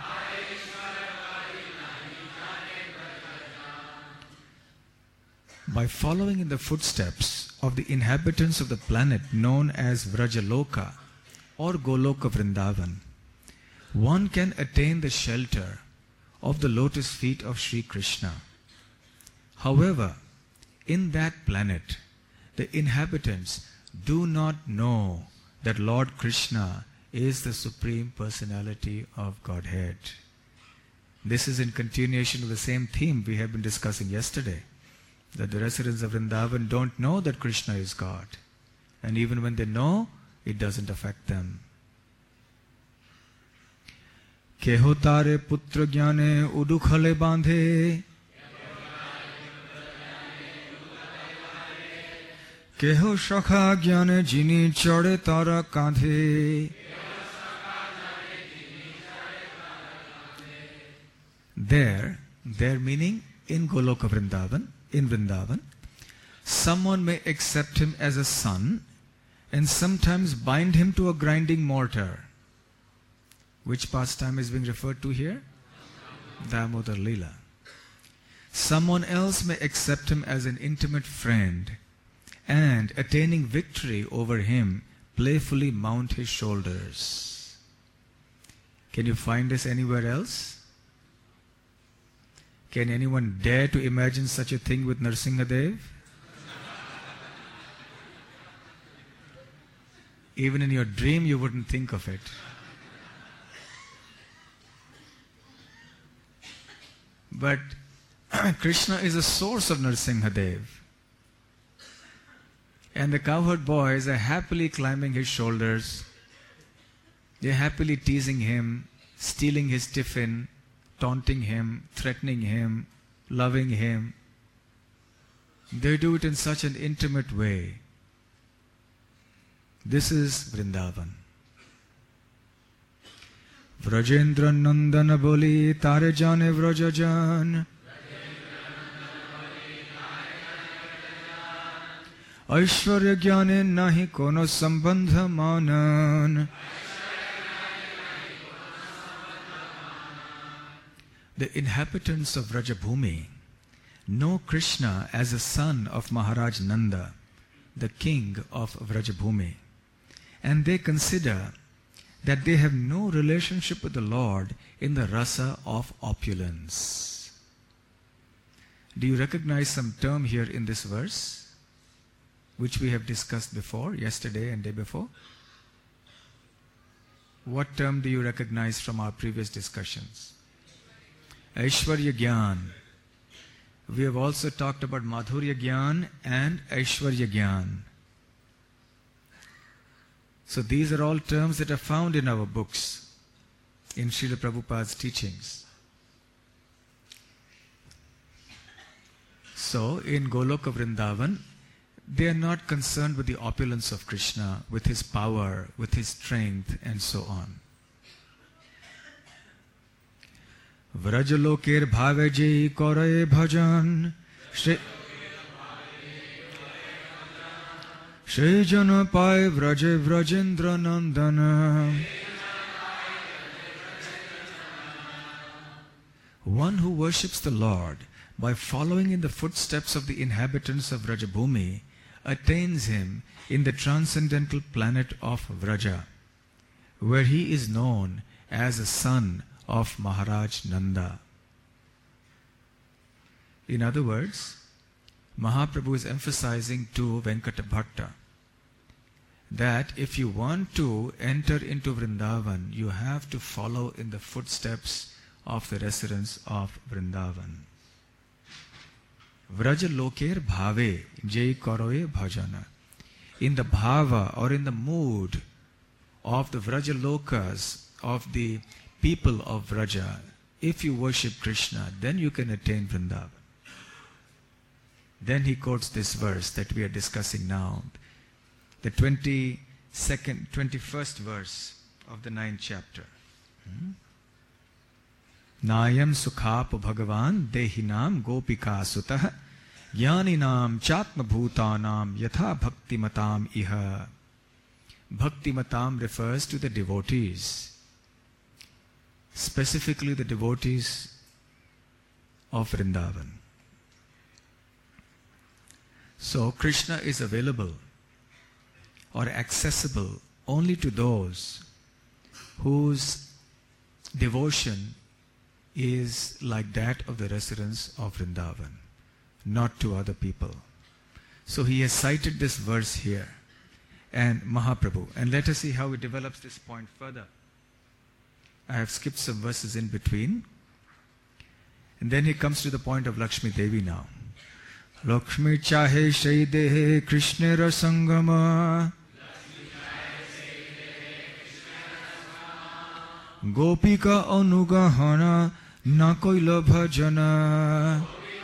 By following in the footsteps of the inhabitants of the planet known as Vrajaloka or Goloka Vrindavan, one can attain the shelter of the lotus feet of Sri Krishna. However, in that planet, the inhabitants do not know that Lord Krishna is the Supreme Personality of Godhead. This is in continuation of the same theme we have been discussing yesterday, that the residents of Vrindavan don't know that Krishna is God. And even when they know, it doesn't affect them. Keho tare putra jnane udukhale bandhe. Keho shakha jnane jini chade tara kandhe. There, there meaning in Goloka Vrindavan, in Vrindavan, someone may accept him as a son and sometimes bind him to a grinding mortar. Which pastime is being referred to here? Damodar Leela. Someone else may accept him as an intimate friend and, attaining victory over him, playfully mount his shoulders. Can you find this anywhere else? Can anyone dare to imagine such a thing with Nrsimhadev? Even in your dream you wouldn't think of it. But Krishna is the source of Nrsimhadev. And the cowherd boys are happily climbing his shoulders. They're happily teasing him, stealing his tiffin, taunting him, threatening him, loving him. They do it in such an intimate way. This is Vrindavan. Vrajendra Nandana Boli Tare Jane Vrajajan Aishwarya Gyane Nahi Kono Sambandha Manan. The inhabitants of Vrajabhumi know Krishna as a son of Maharaj Nanda, the king of Vrajabhumi. And they consider that they have no relationship with the Lord in the rasa of opulence. Do you recognize some term here in this verse, which we have discussed before, yesterday and day before? What term do you recognize from our previous discussions? Aishwarya Gyan. We have also talked about Madhurya Gyan and Aishwarya Gyan. So these are all terms that are found in our books, in Srila Prabhupada's teachings. So in Goloka Vrindavan, they are not concerned with the opulence of Krishna, with his power, with his strength, and so on. Vrajaloker bhavaji kore bhajan Shri Shri Jana pai vraje vrajendra nandana. One who worships the Lord by following in the footsteps of the inhabitants of Vrajabhumi attains him in the transcendental planet of Vraja, where he is known as a son of Maharaj Nanda. In other words, Mahaprabhu is emphasizing to Venkata Bhatta that if you want to enter into Vrindavan, you have to follow in the footsteps of the residents of Vrindavan. Vraja loker bhave jai karoye bhajana. In the bhava or in the mood of the Vraja lokas, of the people of Vraja, if you worship Krishna, then you can attain Vrindavan. Then he quotes this verse that we are discussing now, the twenty-second, twenty-first verse of the ninth chapter. Hmm? Nayam sukhapu bhagavan dehinam gopika sutah jnaninam chatma bhutanam yatha bhaktimatam iha. Bhaktimatam refers to the devotees, specifically the devotees of Vrindavan. So Krishna is available or accessible only to those whose devotion is like that of the residents of Vrindavan, not to other people. So he has cited this verse here and Mahaprabhu. And let us see how he develops this point further. I have skipped some verses in between. And then he comes to the point of Lakshmi Devi now. Lakshmi chahe shai dehe Krishna rasangama Gopika anugahana na koila bhajana.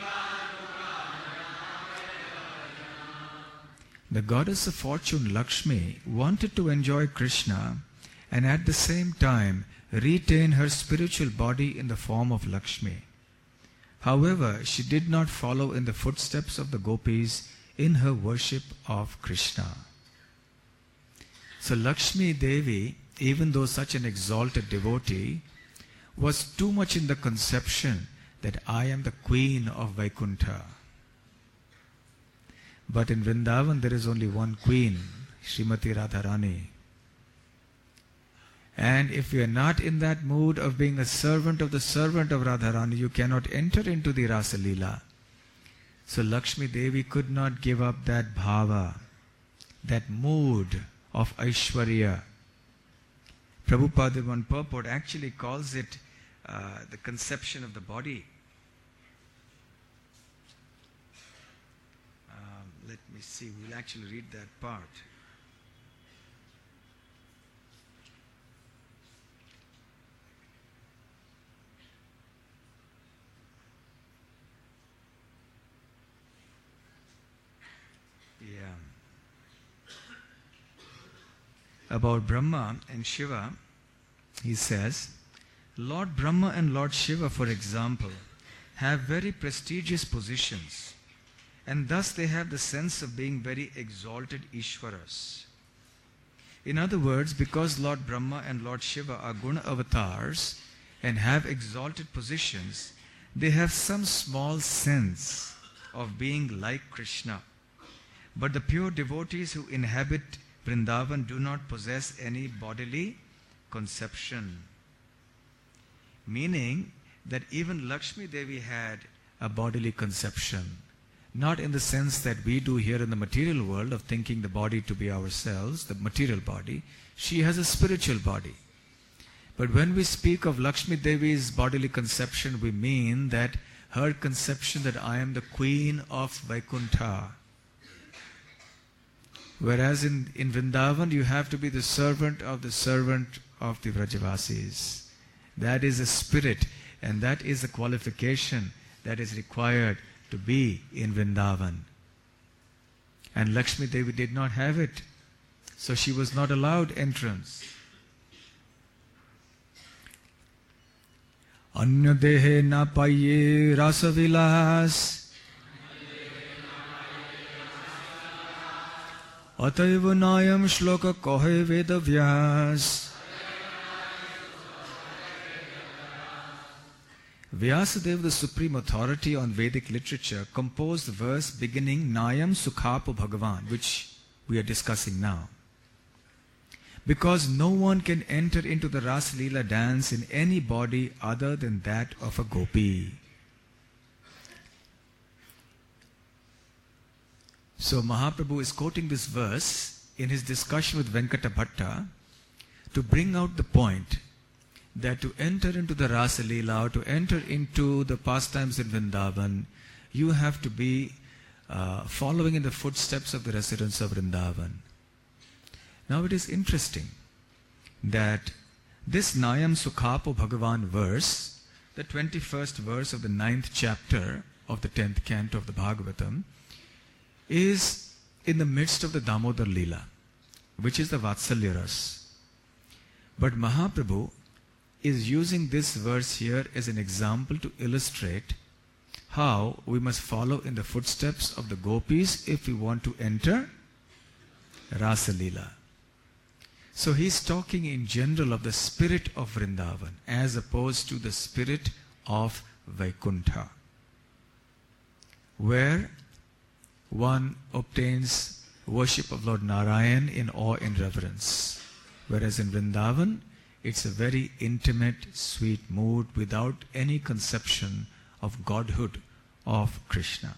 The goddess of fortune Lakshmi wanted to enjoy Krishna and at the same time retain her spiritual body in the form of Lakshmi. However, she did not follow in the footsteps of the gopis in her worship of Krishna. So Lakshmi Devi, even though such an exalted devotee, was too much in the conception that I am the queen of Vaikuntha. But in Vrindavan there is only one queen, Srimati Radharani. And if you are not in that mood of being a servant of the servant of Radharani, you cannot enter into the Rasa Leela. So Lakshmi Devi could not give up that bhava, that mood of Aishwarya. Prabhupada in one purport actually calls it uh, the conception of the body. Um, let me see, we'll actually read that part. Yeah. About Brahma and Shiva, he says, Lord Brahma and Lord Shiva, for example, have very prestigious positions, and thus they have the sense of being very exalted Ishwaras. In other words, because Lord Brahma and Lord Shiva are Guna avatars and have exalted positions, they have some small sense of being like Krishna. But the pure devotees who inhabit Vrindavan do not possess any bodily conception. Meaning that even Lakshmi Devi had a bodily conception. Not in the sense that we do here in the material world of thinking the body to be ourselves, the material body. She has a spiritual body. But when we speak of Lakshmi Devi's bodily conception, we mean that her conception that I am the queen of Vaikuntha. Whereas in, in Vrindavan, you have to be the servant of the servant of the Vrajavasis. That is a spirit, and that is a qualification that is required to be in Vrindavan. And Lakshmi Devi did not have it, so she was not allowed entrance. Anya dehe na paye rasa vilas Ataiva nayam shloka kohe veda vyas. Vyasadeva, the supreme authority on Vedic literature, composed the verse beginning Nayam Sukhapo Bhagavan, which we are discussing now. Because no one can enter into the Rasa Leela dance in any body other than that of a gopi. So Mahaprabhu is quoting this verse in his discussion with Venkata Bhatta to bring out the point that to enter into the Rasa Leela, or to enter into the pastimes in Vrindavan, you have to be uh, following in the footsteps of the residents of Vrindavan. Now it is interesting that this Nayam Sukhapo Bhagavan verse, the twenty-first verse of the ninth chapter of the tenth canto of the Bhagavatam, is in the midst of the Damodar Leela, which is the Vatsalya Ras. But Mahaprabhu is using this verse here as an example to illustrate how we must follow in the footsteps of the gopis if we want to enter Rasa Leela. So he's talking in general of the spirit of Vrindavan as opposed to the spirit of Vaikuntha, where one obtains worship of Lord Narayan in awe and reverence. Whereas in Vrindavan, it's a very intimate, sweet mood without any conception of godhood of Krishna.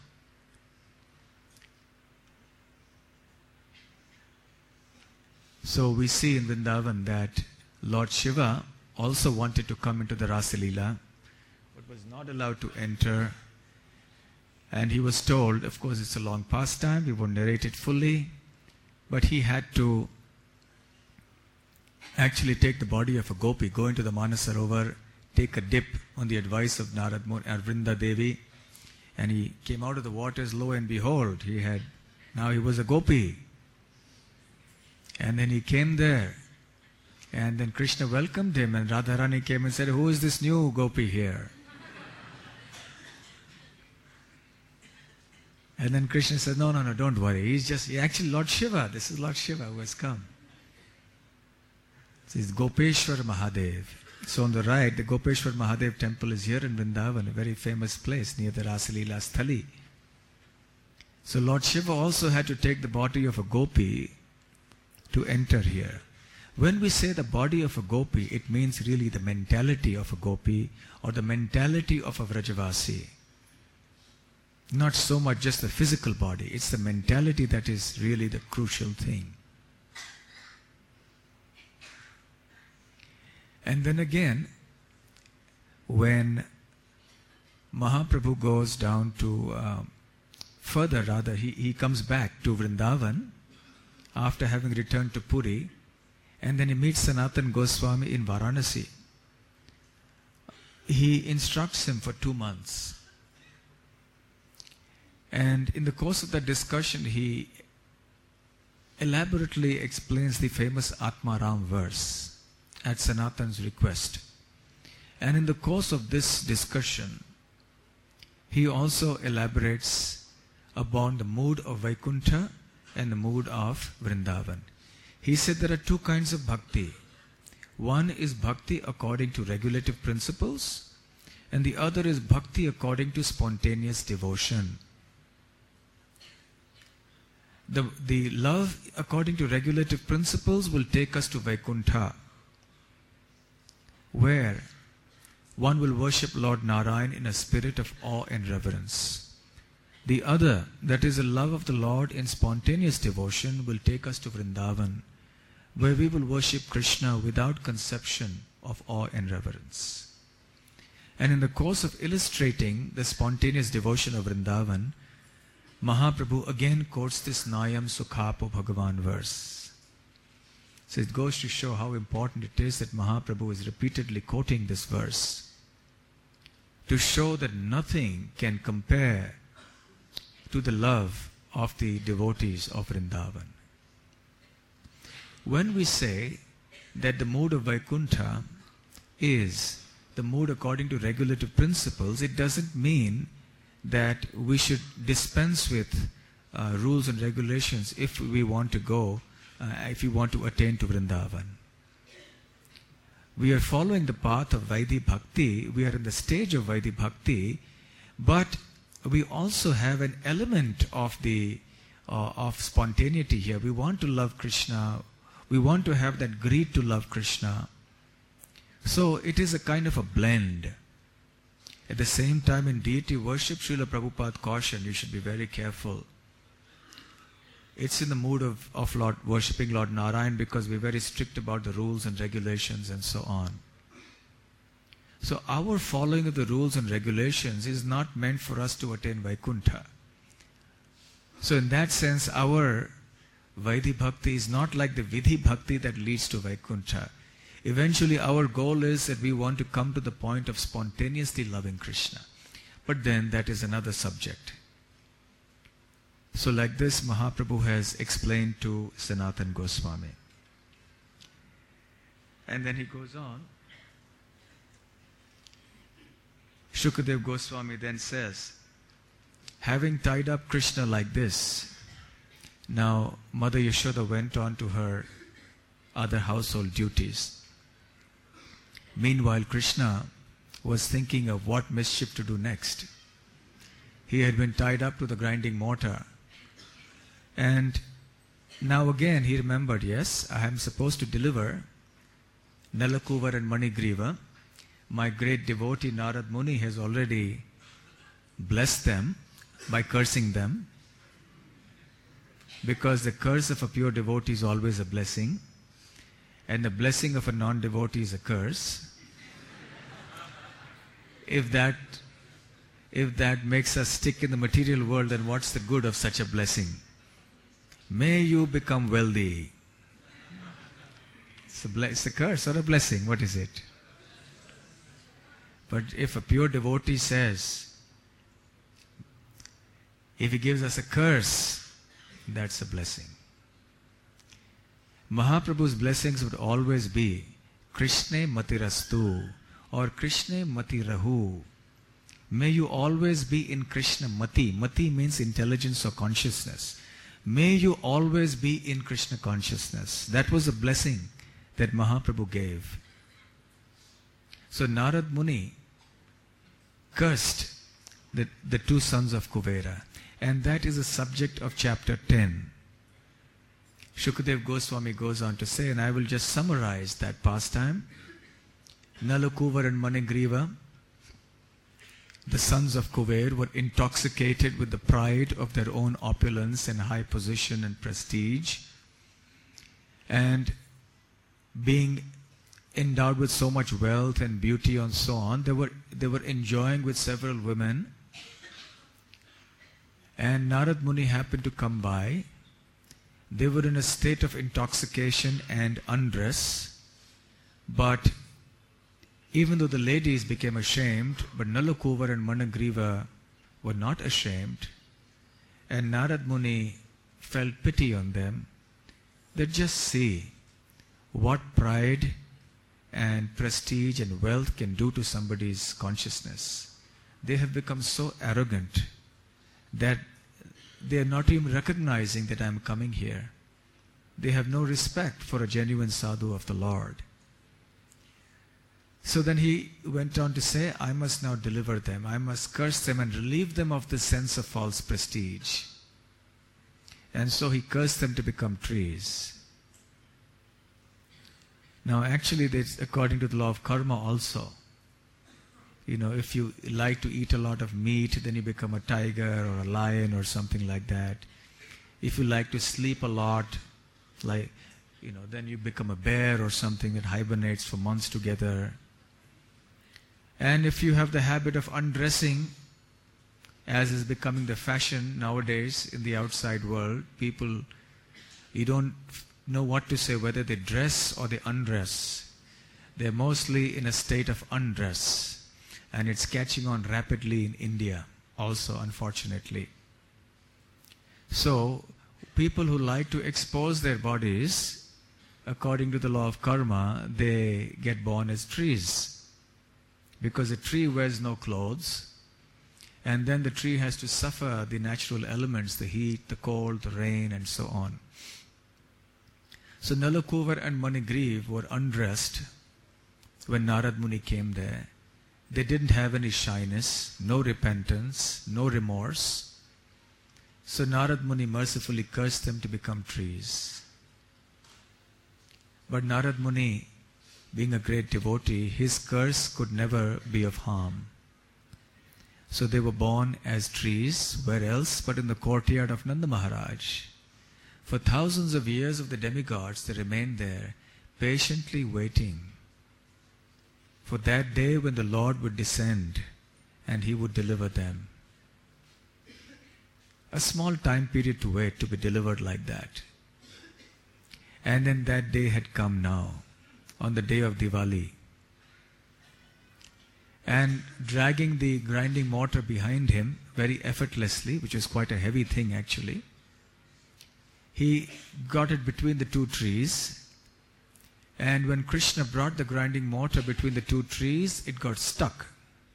So we see in Vrindavan that Lord Shiva also wanted to come into the Rasa Leela, but was not allowed to enter. And he was told, of course it's a long pastime, we won't narrate it fully, but he had to actually take the body of a gopi, go into the Manasarovar, take a dip on the advice of Narad Muni, Vrinda Devi, and he came out of the waters, lo and behold, he had, now he was a gopi. And then he came there, and then Krishna welcomed him, and Radharani came and said, who is this new gopi here? And then Krishna said, no, no, no, don't worry. He's just, he actually Lord Shiva. This is Lord Shiva who has come. This is Gopeshwar Mahadev. So on the right, the Gopeshwar Mahadev temple is here in Vrindavan, a very famous place near the Rasa Leela Sthali. So Lord Shiva also had to take the body of a gopi to enter here. When we say the body of a gopi, it means really the mentality of a gopi or the mentality of a Vrajavasi. Not so much just the physical body, it's the mentality that is really the crucial thing. And then again, when Mahaprabhu goes down to, uh, further rather, he, he comes back to Vrindavan after having returned to Puri, and then he meets Sanatan Goswami in Varanasi. He instructs him for two months. And in the course of that discussion, he elaborately explains the famous Atmaram verse at Sanatan's request. And in the course of this discussion, he also elaborates upon the mood of Vaikuntha and the mood of Vrindavan. He said there are two kinds of bhakti. One is bhakti according to regulative principles, and the other is bhakti according to spontaneous devotion. The, the love according to regulative principles will take us to Vaikuntha, where one will worship Lord Narayan in a spirit of awe and reverence. The other, that is the love of the Lord in spontaneous devotion, will take us to Vrindavan, where we will worship Krishna without conception of awe and reverence. And in the course of illustrating the spontaneous devotion of Vrindavan, Mahaprabhu again quotes this Nayam Sukhapo Bhagavan verse. So it goes to show how important it is that Mahaprabhu is repeatedly quoting this verse to show that nothing can compare to the love of the devotees of Vrindavan. When we say that the mood of Vaikuntha is the mood according to regulative principles, it doesn't mean that we should dispense with uh, rules and regulations if we want to go, uh, if we want to attain to Vrindavan. We are following the path of Vaidhi Bhakti, we are in the stage of Vaidhi Bhakti, but we also have an element of the uh, of spontaneity here. We want to love Krishna, we want to have that greed to love Krishna. So it is a kind of a blend. At the same time, in deity worship, Srila Prabhupada cautioned, you should be very careful. It's in the mood of, of Lord, worshipping Lord Narayan because we're very strict about the rules and regulations and so on. So our following of the rules and regulations is not meant for us to attain Vaikuntha. So in that sense, our Vaidhi Bhakti is not like the Vidhi Bhakti that leads to Vaikuntha. Eventually our goal is that we want to come to the point of spontaneously loving Krishna. But then that is another subject. So like this, Mahaprabhu has explained to Sanatan Goswami. And then he goes on. Shukadev Goswami then says, having tied up Krishna like this, now Mother Yashoda went on to her other household duties. Meanwhile, Krishna was thinking of what mischief to do next. He had been tied up to the grinding mortar. And now again he remembered, yes, I am supposed to deliver Nalakuvar and Manigriva. My great devotee Narad Muni has already blessed them by cursing them, because the curse of a pure devotee is always a blessing, and the blessing of a non-devotee is a curse. If that, if that makes us stick in the material world, then what's the good of such a blessing? May you become wealthy. It's a, ble- it's a curse or a blessing. What is it? But if a pure devotee says, if he gives us a curse, that's a blessing. Mahaprabhu's blessings would always be Krishne Matirastu or Krishne Matirahu. May you always be in Krishna Mati. Mati means intelligence or consciousness. May you always be in Krishna consciousness. That was a blessing that Mahaprabhu gave. So Narad Muni cursed the, the two sons of Kuvera. And that is the subject of chapter ten. Shukadev Goswami goes on to say, and I will just summarize that pastime. Nalakuvar and Manigriva, the sons of Kuver, were intoxicated with the pride of their own opulence and high position and prestige. And being endowed with so much wealth and beauty and so on. They were, they were enjoying with several women. And Narad Muni happened to come by. They were in a state of intoxication and undress. But even though the ladies became ashamed, but Nalakuvar and Managriva were not ashamed. And Narad Muni felt pity on them. They just see what pride and prestige and wealth can do to somebody's consciousness. They have become so arrogant that they are not even recognizing that I am coming here. They have no respect for a genuine sadhu of the Lord. So then he went on to say, I must now deliver them. I must curse them and relieve them of the sense of false prestige. And so he cursed them to become trees. Now actually, that's according to the law of karma also. You know, if you like to eat a lot of meat, then you become a tiger or a lion or something like that. If you like to sleep a lot, like, you know, then you become a bear or something that hibernates for months together. And if you have the habit of undressing, as is becoming the fashion nowadays in the outside world, people, you don't know what to say, whether they dress or they undress. They're mostly in a state of undress. And it's catching on rapidly in India also, unfortunately. So, people who like to expose their bodies, according to the law of karma, they get born as trees. Because a tree wears no clothes, and then the tree has to suffer the natural elements, the heat, the cold, the rain, and so on. So Nalakuvar and Manigriv were undressed when Narad Muni came there. They didn't have any shyness, no repentance, no remorse. So Narad Muni mercifully cursed them to become trees. But Narad Muni, being a great devotee, his curse could never be of harm. So they were born as trees, where else but in the courtyard of Nanda Maharaj. For thousands of years of the demigods, they remained there, patiently waiting for that day when the Lord would descend and He would deliver them. A small time period to wait to be delivered like that. And then that day had come now, on the day of Diwali. And dragging the grinding mortar behind him very effortlessly, which was quite a heavy thing actually, he got it between the two trees. And when Krishna brought the grinding mortar between the two trees, it got stuck.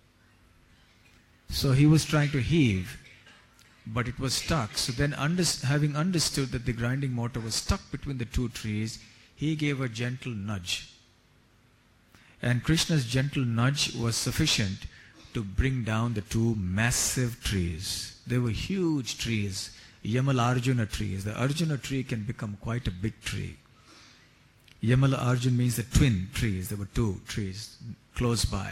So he was trying to heave, but it was stuck. So then, under, having understood that the grinding mortar was stuck between the two trees, he gave a gentle nudge. And Krishna's gentle nudge was sufficient to bring down the two massive trees. They were huge trees, Yamala Arjuna trees. The Arjuna tree can become quite a big tree. Yamala Arjuna means the twin trees. There were two trees close by.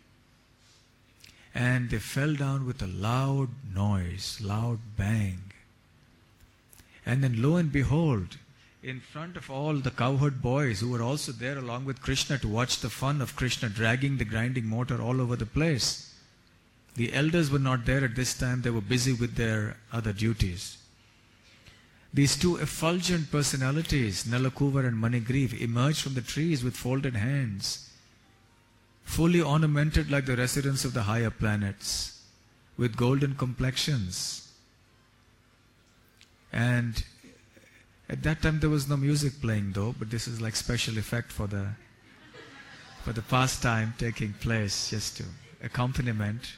And they fell down with a loud noise, loud bang. And then lo and behold, in front of all the cowherd boys who were also there along with Krishna to watch the fun of Krishna dragging the grinding mortar all over the place. The elders were not there at this time. They were busy with their other duties. These two effulgent personalities, Nalakuvar and Manigriv, emerged from the trees with folded hands, fully ornamented like the residents of the higher planets, with golden complexions. And at that time there was no music playing though, but this is like special effect for the for the pastime taking place, just to accompaniment.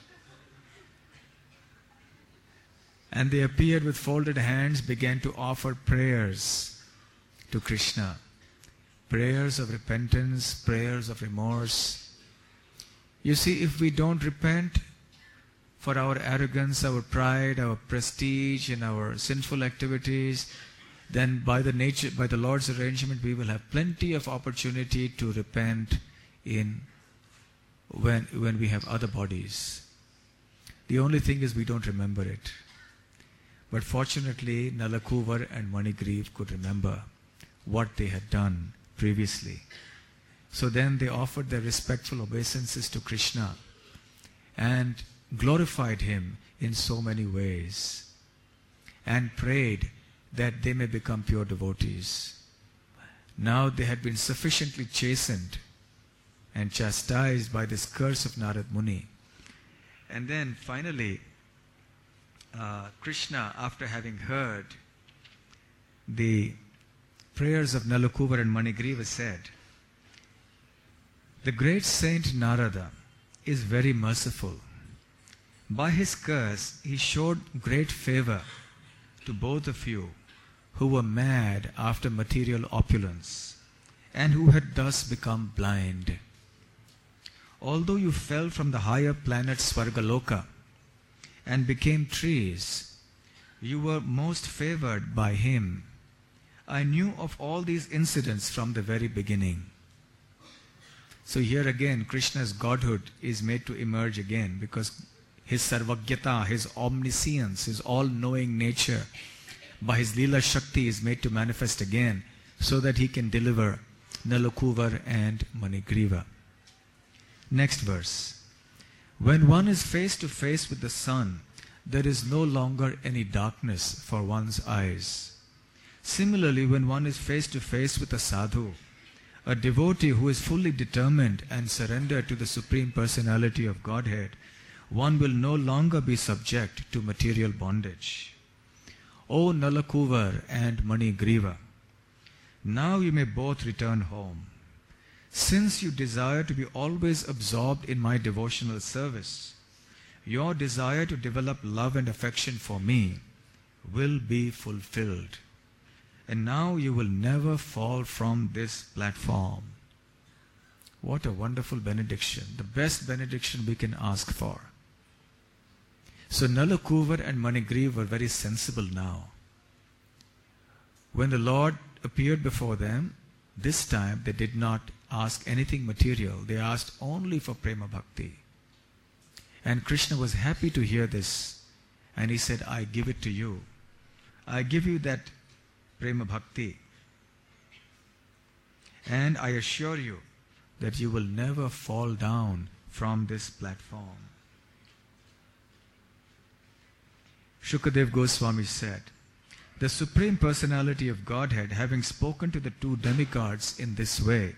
And they appeared with folded hands, began to offer prayers to Krishna. Prayers of repentance, prayers of remorse. You see, if we don't repent for our arrogance, our pride, our prestige, and our sinful activities, then by the nature, by the Lord's arrangement, we will have plenty of opportunity to repent in when when we have other bodies. The only thing is we don't remember it. But fortunately, Nalakuvar and Manigriv could remember what they had done previously. So then they offered their respectful obeisances to Krishna and glorified him in so many ways and prayed that they may become pure devotees. Now they had been sufficiently chastened and chastised by this curse of Narad Muni. And then finally, uh, Krishna, after having heard the prayers of Nalakuvar and Manigriva, said, "The great saint Narada is very merciful. By his curse, he showed great favor to both of you who were mad after material opulence and who had thus become blind. Although you fell from the higher planet Svargaloka and became trees, you were most favored by him. I knew of all these incidents from the very beginning." So here again, Krishna's godhood is made to emerge again, because his sarvagyata, his omniscience, his all-knowing nature, by his Leela Shakti is made to manifest again, so that he can deliver Nalakuvar and Manigriva. Next verse. When one is face to face with the sun, there is no longer any darkness for one's eyes. Similarly, when one is face to face with a sadhu, a devotee who is fully determined and surrendered to the Supreme Personality of Godhead, one will no longer be subject to material bondage. O Nalakuvar and Manigriva, now you may both return home. Since you desire to be always absorbed in my devotional service, your desire to develop love and affection for me will be fulfilled. And now you will never fall from this platform. What a wonderful benediction. The best benediction we can ask for. So Nalakuvar and Manigriva were very sensible now. When the Lord appeared before them, this time they did not ask anything material. They asked only for Prema Bhakti. And Krishna was happy to hear this. And he said, I give it to you. I give you that Prema Bhakti. And I assure you that you will never fall down from this platform. Shukadev Goswami said, the Supreme Personality of Godhead, having spoken to the two demigods in this way,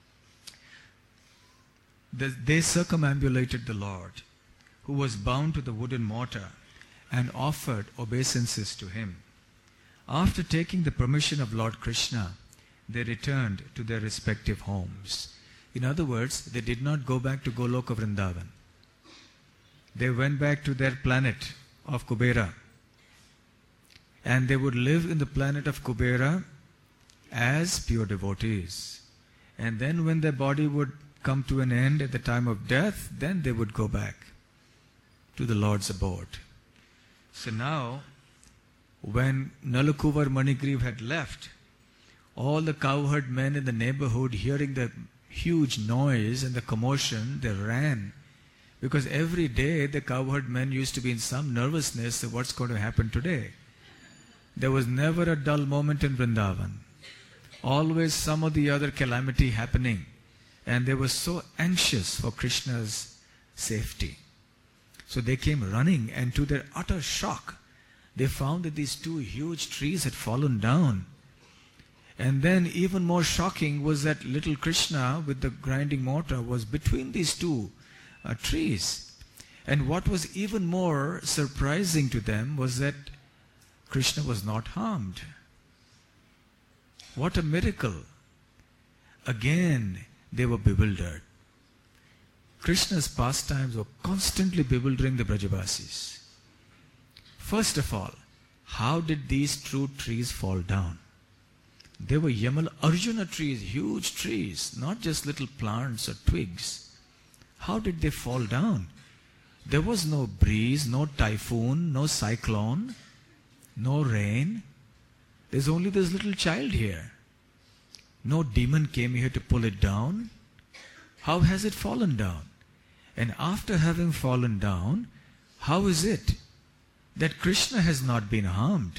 they circumambulated the Lord, who was bound to the wooden mortar, and offered obeisances to him. After taking the permission of Lord Krishna, they returned to their respective homes. In other words, they did not go back to Goloka Vrindavan. They went back to their planet of Kubera. And they would live in the planet of Kubera as pure devotees. And then when their body would come to an end at the time of death, then they would go back to the Lord's abode. So now, when Nalakuvar Manigriva had left, all the cowherd men in the neighborhood, hearing the huge noise and the commotion, they ran. Because every day the cowherd men used to be in some nervousness of what's going to happen today. There was never a dull moment in Vrindavan. Always some or the other calamity happening. And they were so anxious for Krishna's safety. So they came running, and to their utter shock, they found that these two huge trees had fallen down. And then even more shocking was that little Krishna with the grinding mortar was between these two uh, trees. And what was even more surprising to them was that Krishna was not harmed. What a miracle. Again, they were bewildered. Krishna's pastimes were constantly bewildering the Brajavasis. First of all, how did these two trees fall down? They were Yamal Arjuna trees, huge trees, not just little plants or twigs. How did they fall down? There was no breeze, no typhoon, no cyclone, no rain. There's only this little child here. No demon came here to pull it down. How has it fallen down? And after having fallen down, how is it that Krishna has not been harmed?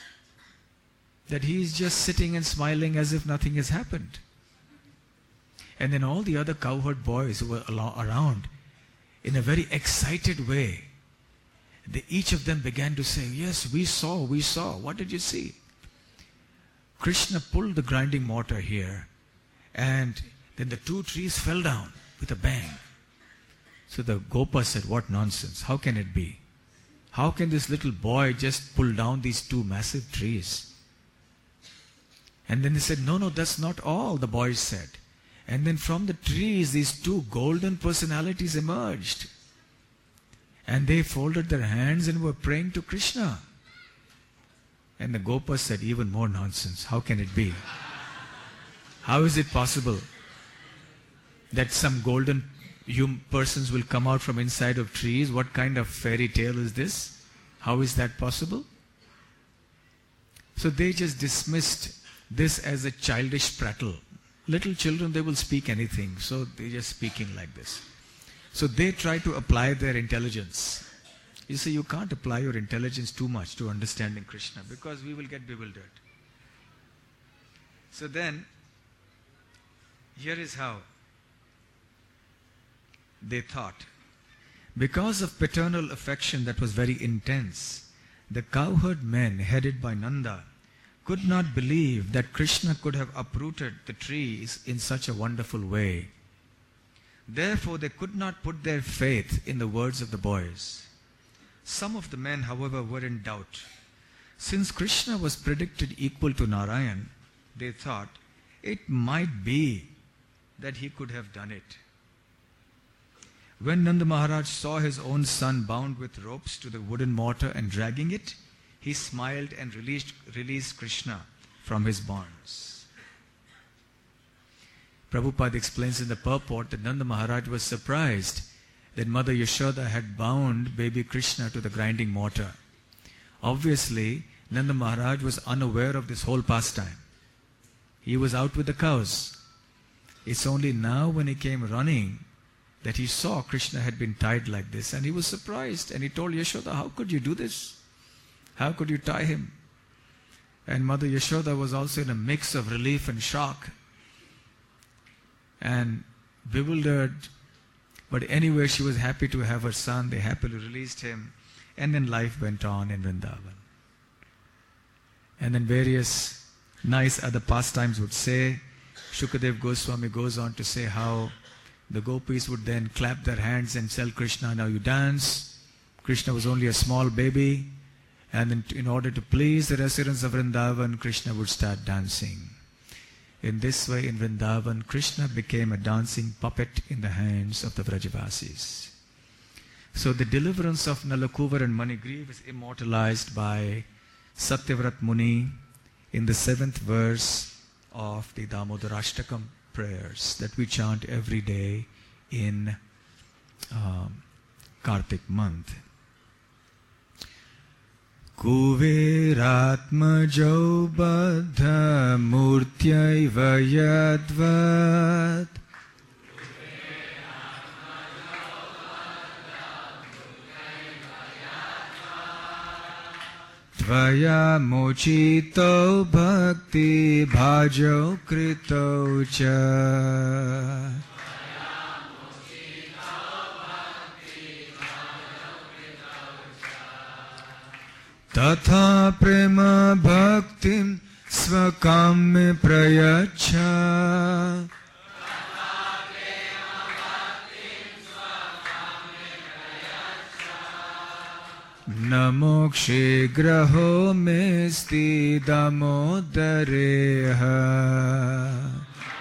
That he is just sitting and smiling as if nothing has happened. And then all the other cowherd boys who were around, in a very excited way, they, each of them began to say, yes, we saw, we saw. What did you see? Krishna pulled the grinding mortar here, and then the two trees fell down with a bang. So the Gopa said, what nonsense, how can it be? How can this little boy just pull down these two massive trees? And then they said, no, no, that's not all, the boys said. And then from the trees, these two golden personalities emerged. And they folded their hands and were praying to Krishna. And the Gopa said, even more nonsense, how can it be? How is it possible that some golden hum persons will come out from inside of trees? What kind of fairy tale is this? How is that possible? So they just dismissed this as a childish prattle. Little children, they will speak anything, so they're just speaking like this. So they try to apply their intelligence. You see, you can't apply your intelligence too much to understanding Krishna, because we will get bewildered. So then, here is how they thought. Because of paternal affection that was very intense, the cowherd men headed by Nanda could not believe that Krishna could have uprooted the trees in such a wonderful way. Therefore, they could not put their faith in the words of the boys. Some of the men, however, were in doubt. Since Krishna was predicted equal to Narayan, they thought it might be that he could have done it. When Nanda Maharaj saw his own son bound with ropes to the wooden mortar and dragging it, he smiled and released, released Krishna from his bonds. Prabhupada explains in the purport that Nanda Maharaj was surprised that Mother Yashoda had bound baby Krishna to the grinding mortar. Obviously, Nanda Maharaj was unaware of this whole pastime. He was out with the cows. It's only now when he came running that he saw Krishna had been tied like this, and he was surprised, and he told Yashoda, how could you do this? How could you tie him? And Mother Yashoda was also in a mix of relief and shock and bewildered. But anyway, she was happy to have her son. They happily released him. And then life went on in Vrindavan. And then various nice other pastimes would say. Shukadev Goswami goes on to say how the gopis would then clap their hands and tell Krishna, now you dance. Krishna was only a small baby. And then in order to please the residents of Vrindavan, Krishna would start dancing. In this way, in Vrindavan, Krishna became a dancing puppet in the hands of the Vrajavasis. So the deliverance of Nalakuvar and Manigriv is immortalized by Satyavrat Muni in the seventh verse of the Damodarashtakam prayers that we chant every day in um, Kartik month. Kuveratmajo baddha murtyaiva yadvat Tvaya mochito bhakti bhajo krito cha Tatha prema bhaktim svakamya prayacha Namokshe graho mesti damodareha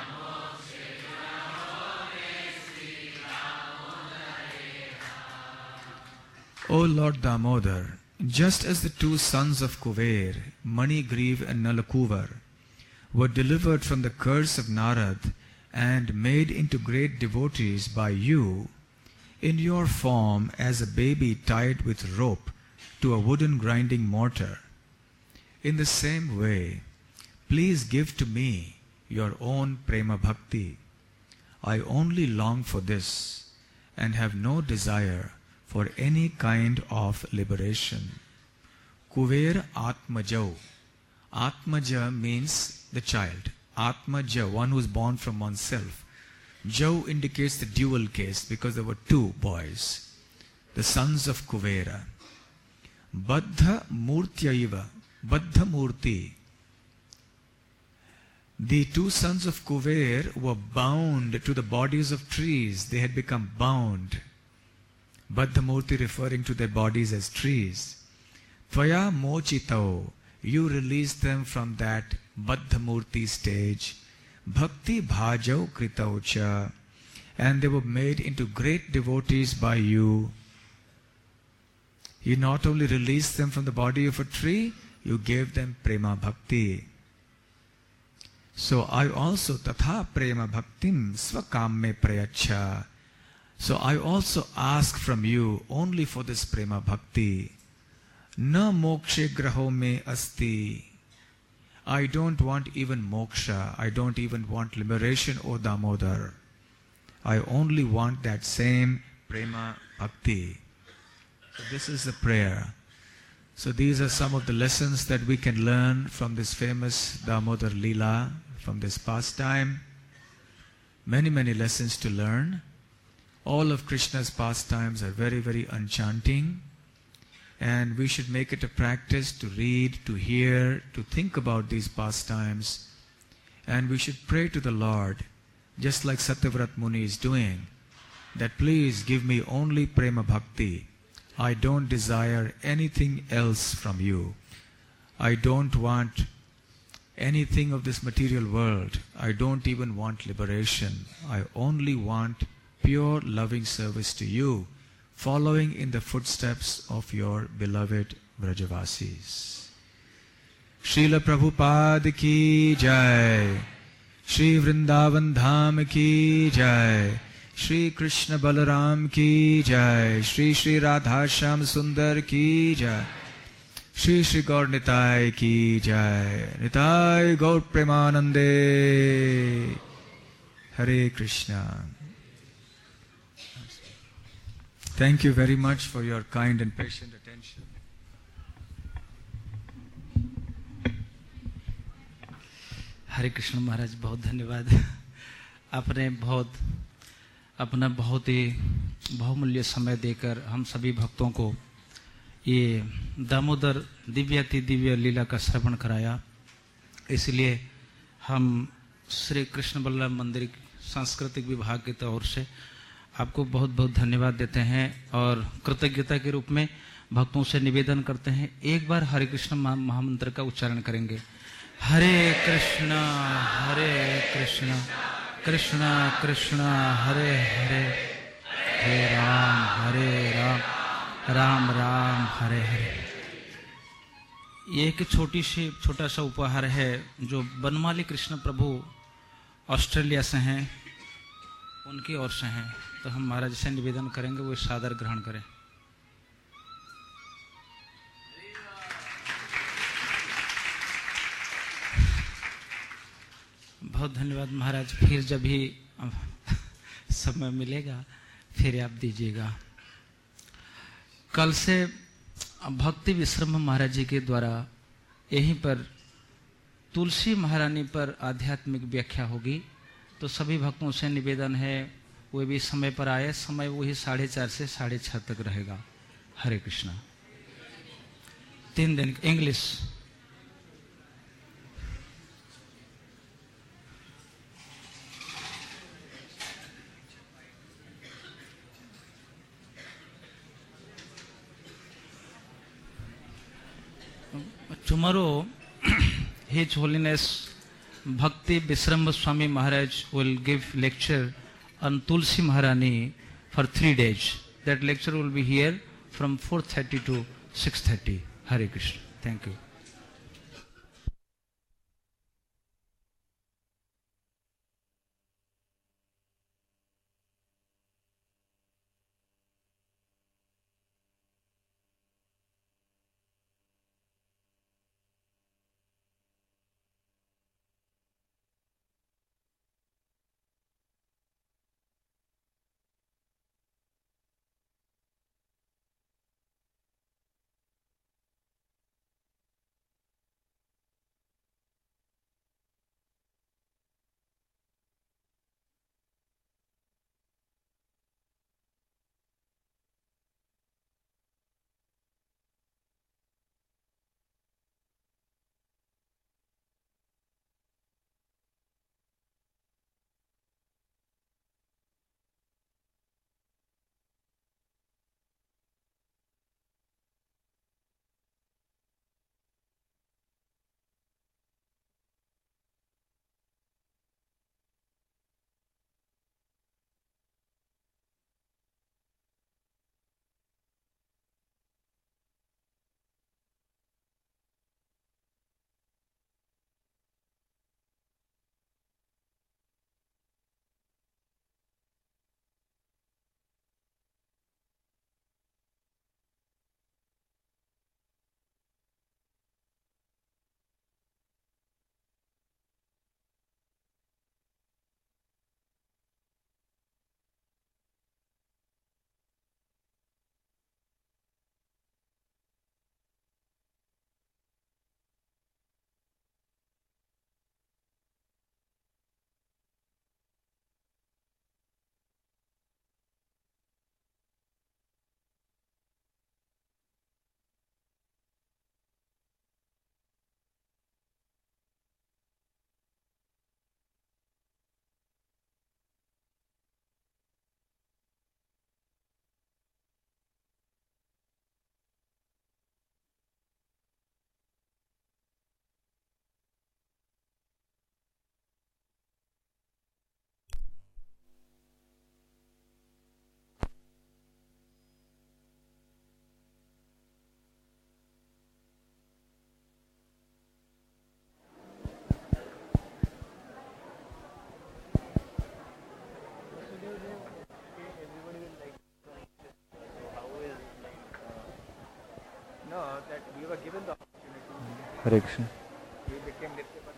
O Lord Damodar, just as the two sons of Kuver, Manigriv and Nalakuvar, were delivered from the curse of Narad and made into great devotees by you, in your form as a baby tied with rope to a wooden grinding mortar, in the same way, please give to me your own prema bhakti. I only long for this and have no desire for any kind of liberation. Kuver Atmaja. Atmaja means the child. Atmaja, one who is born from oneself. Jau indicates the dual case because there were two boys, the sons of Kuvera. Baddha Murtyaiva, Baddha Murti. The two sons of Kuver were bound to the bodies of trees. They had become bound. Baddha Murti referring to their bodies as trees. Tvaya Mochitao, you released them from that Baddha Murti stage. Bhakti Bhajau Kritaucha, and they were made into great devotees by you. You not only released them from the body of a tree, you gave them Prema Bhakti. So I also Tatha Prema Bhaktim Svakamme Prayacha. So I also ask from you only for this Prema Bhakti. Na mokshe graho me asti. I don't want even moksha. I don't even want liberation, O Damodar. I only want that same Prema Bhakti. So this is the prayer. So these are some of the lessons that we can learn from this famous Damodar Leela, from this pastime. Many, many lessons to learn. All of Krishna's pastimes are very, very enchanting. And we should make it a practice to read, to hear, to think about these pastimes. And we should pray to the Lord, just like Satyavrat Muni is doing, that please give me only Prema Bhakti. I don't desire anything else from you. I don't want anything of this material world. I don't even want liberation. I only want pure loving service to you, following in the footsteps of your beloved Vrajavasis. Srila Prabhupada ki jai. Shri Vrindavan Dham ki jai. Shri Krishna Balaram ki jai. Shri Shri Radha Shyam Sundar ki jai. Shri Shri Gaur Nitai ki jai. Nitai Gaur Premanande. Hare Krishna. Thank you very much for your kind and patient attention. हरे कृष्ण महाराज, बहुत धन्यवाद। आपने बहुत अपना बहुत ही बहुमूल्य समय देकर हम सभी भक्तों को ये दामोदर दिव्याति दिव्य लीला का श्रवण कराया। इसलिए हम श्री कृष्ण बल्लभ मंदिर सांस्कृतिक विभाग की ओर से आपको बहुत बहुत धन्यवाद देते हैं और कृतज्ञता के रूप में भक्तों से निवेदन करते हैं, एक बार हरे कृष्ण महामंत्र का उच्चारण करेंगे। हरे कृष्णा हरे कृष्णा कृष्णा कृष्णा हरे हरे, हरे राम हरे राम राम राम हरे हरे। ये एक छोटी सी छोटा सा उपहार है जो बनमाली कृष्ण प्रभु ऑस्ट्रेलिया से हैं, उनकी ओर से हैं। तो हम महाराज से निवेदन करेंगे वो सादर ग्रहण करें। बहुत धन्यवाद महाराज। फिर जब भी समय मिलेगा फिर आप दीजिएगा। कल से भक्ति विश्रम महाराज जी के द्वारा यहीं पर तुलसी महारानी पर आध्यात्मिक व्याख्या होगी। तो सभी भक्तों से निवेदन है वे भी समय पर आए। समय वही साढ़े चार से साढ़े छह तक रहेगा। हरे कृष्णा। तीन दिन English. Tomorrow, His Holiness Bhakti Visramba Swami Maharaj will give lecture on Tulsi Maharani for three days. That lecture will be here from four thirty to six thirty. Hare Krishna. Thank you. No, that we were given the opportunity. Hare Krishna. We became Nitya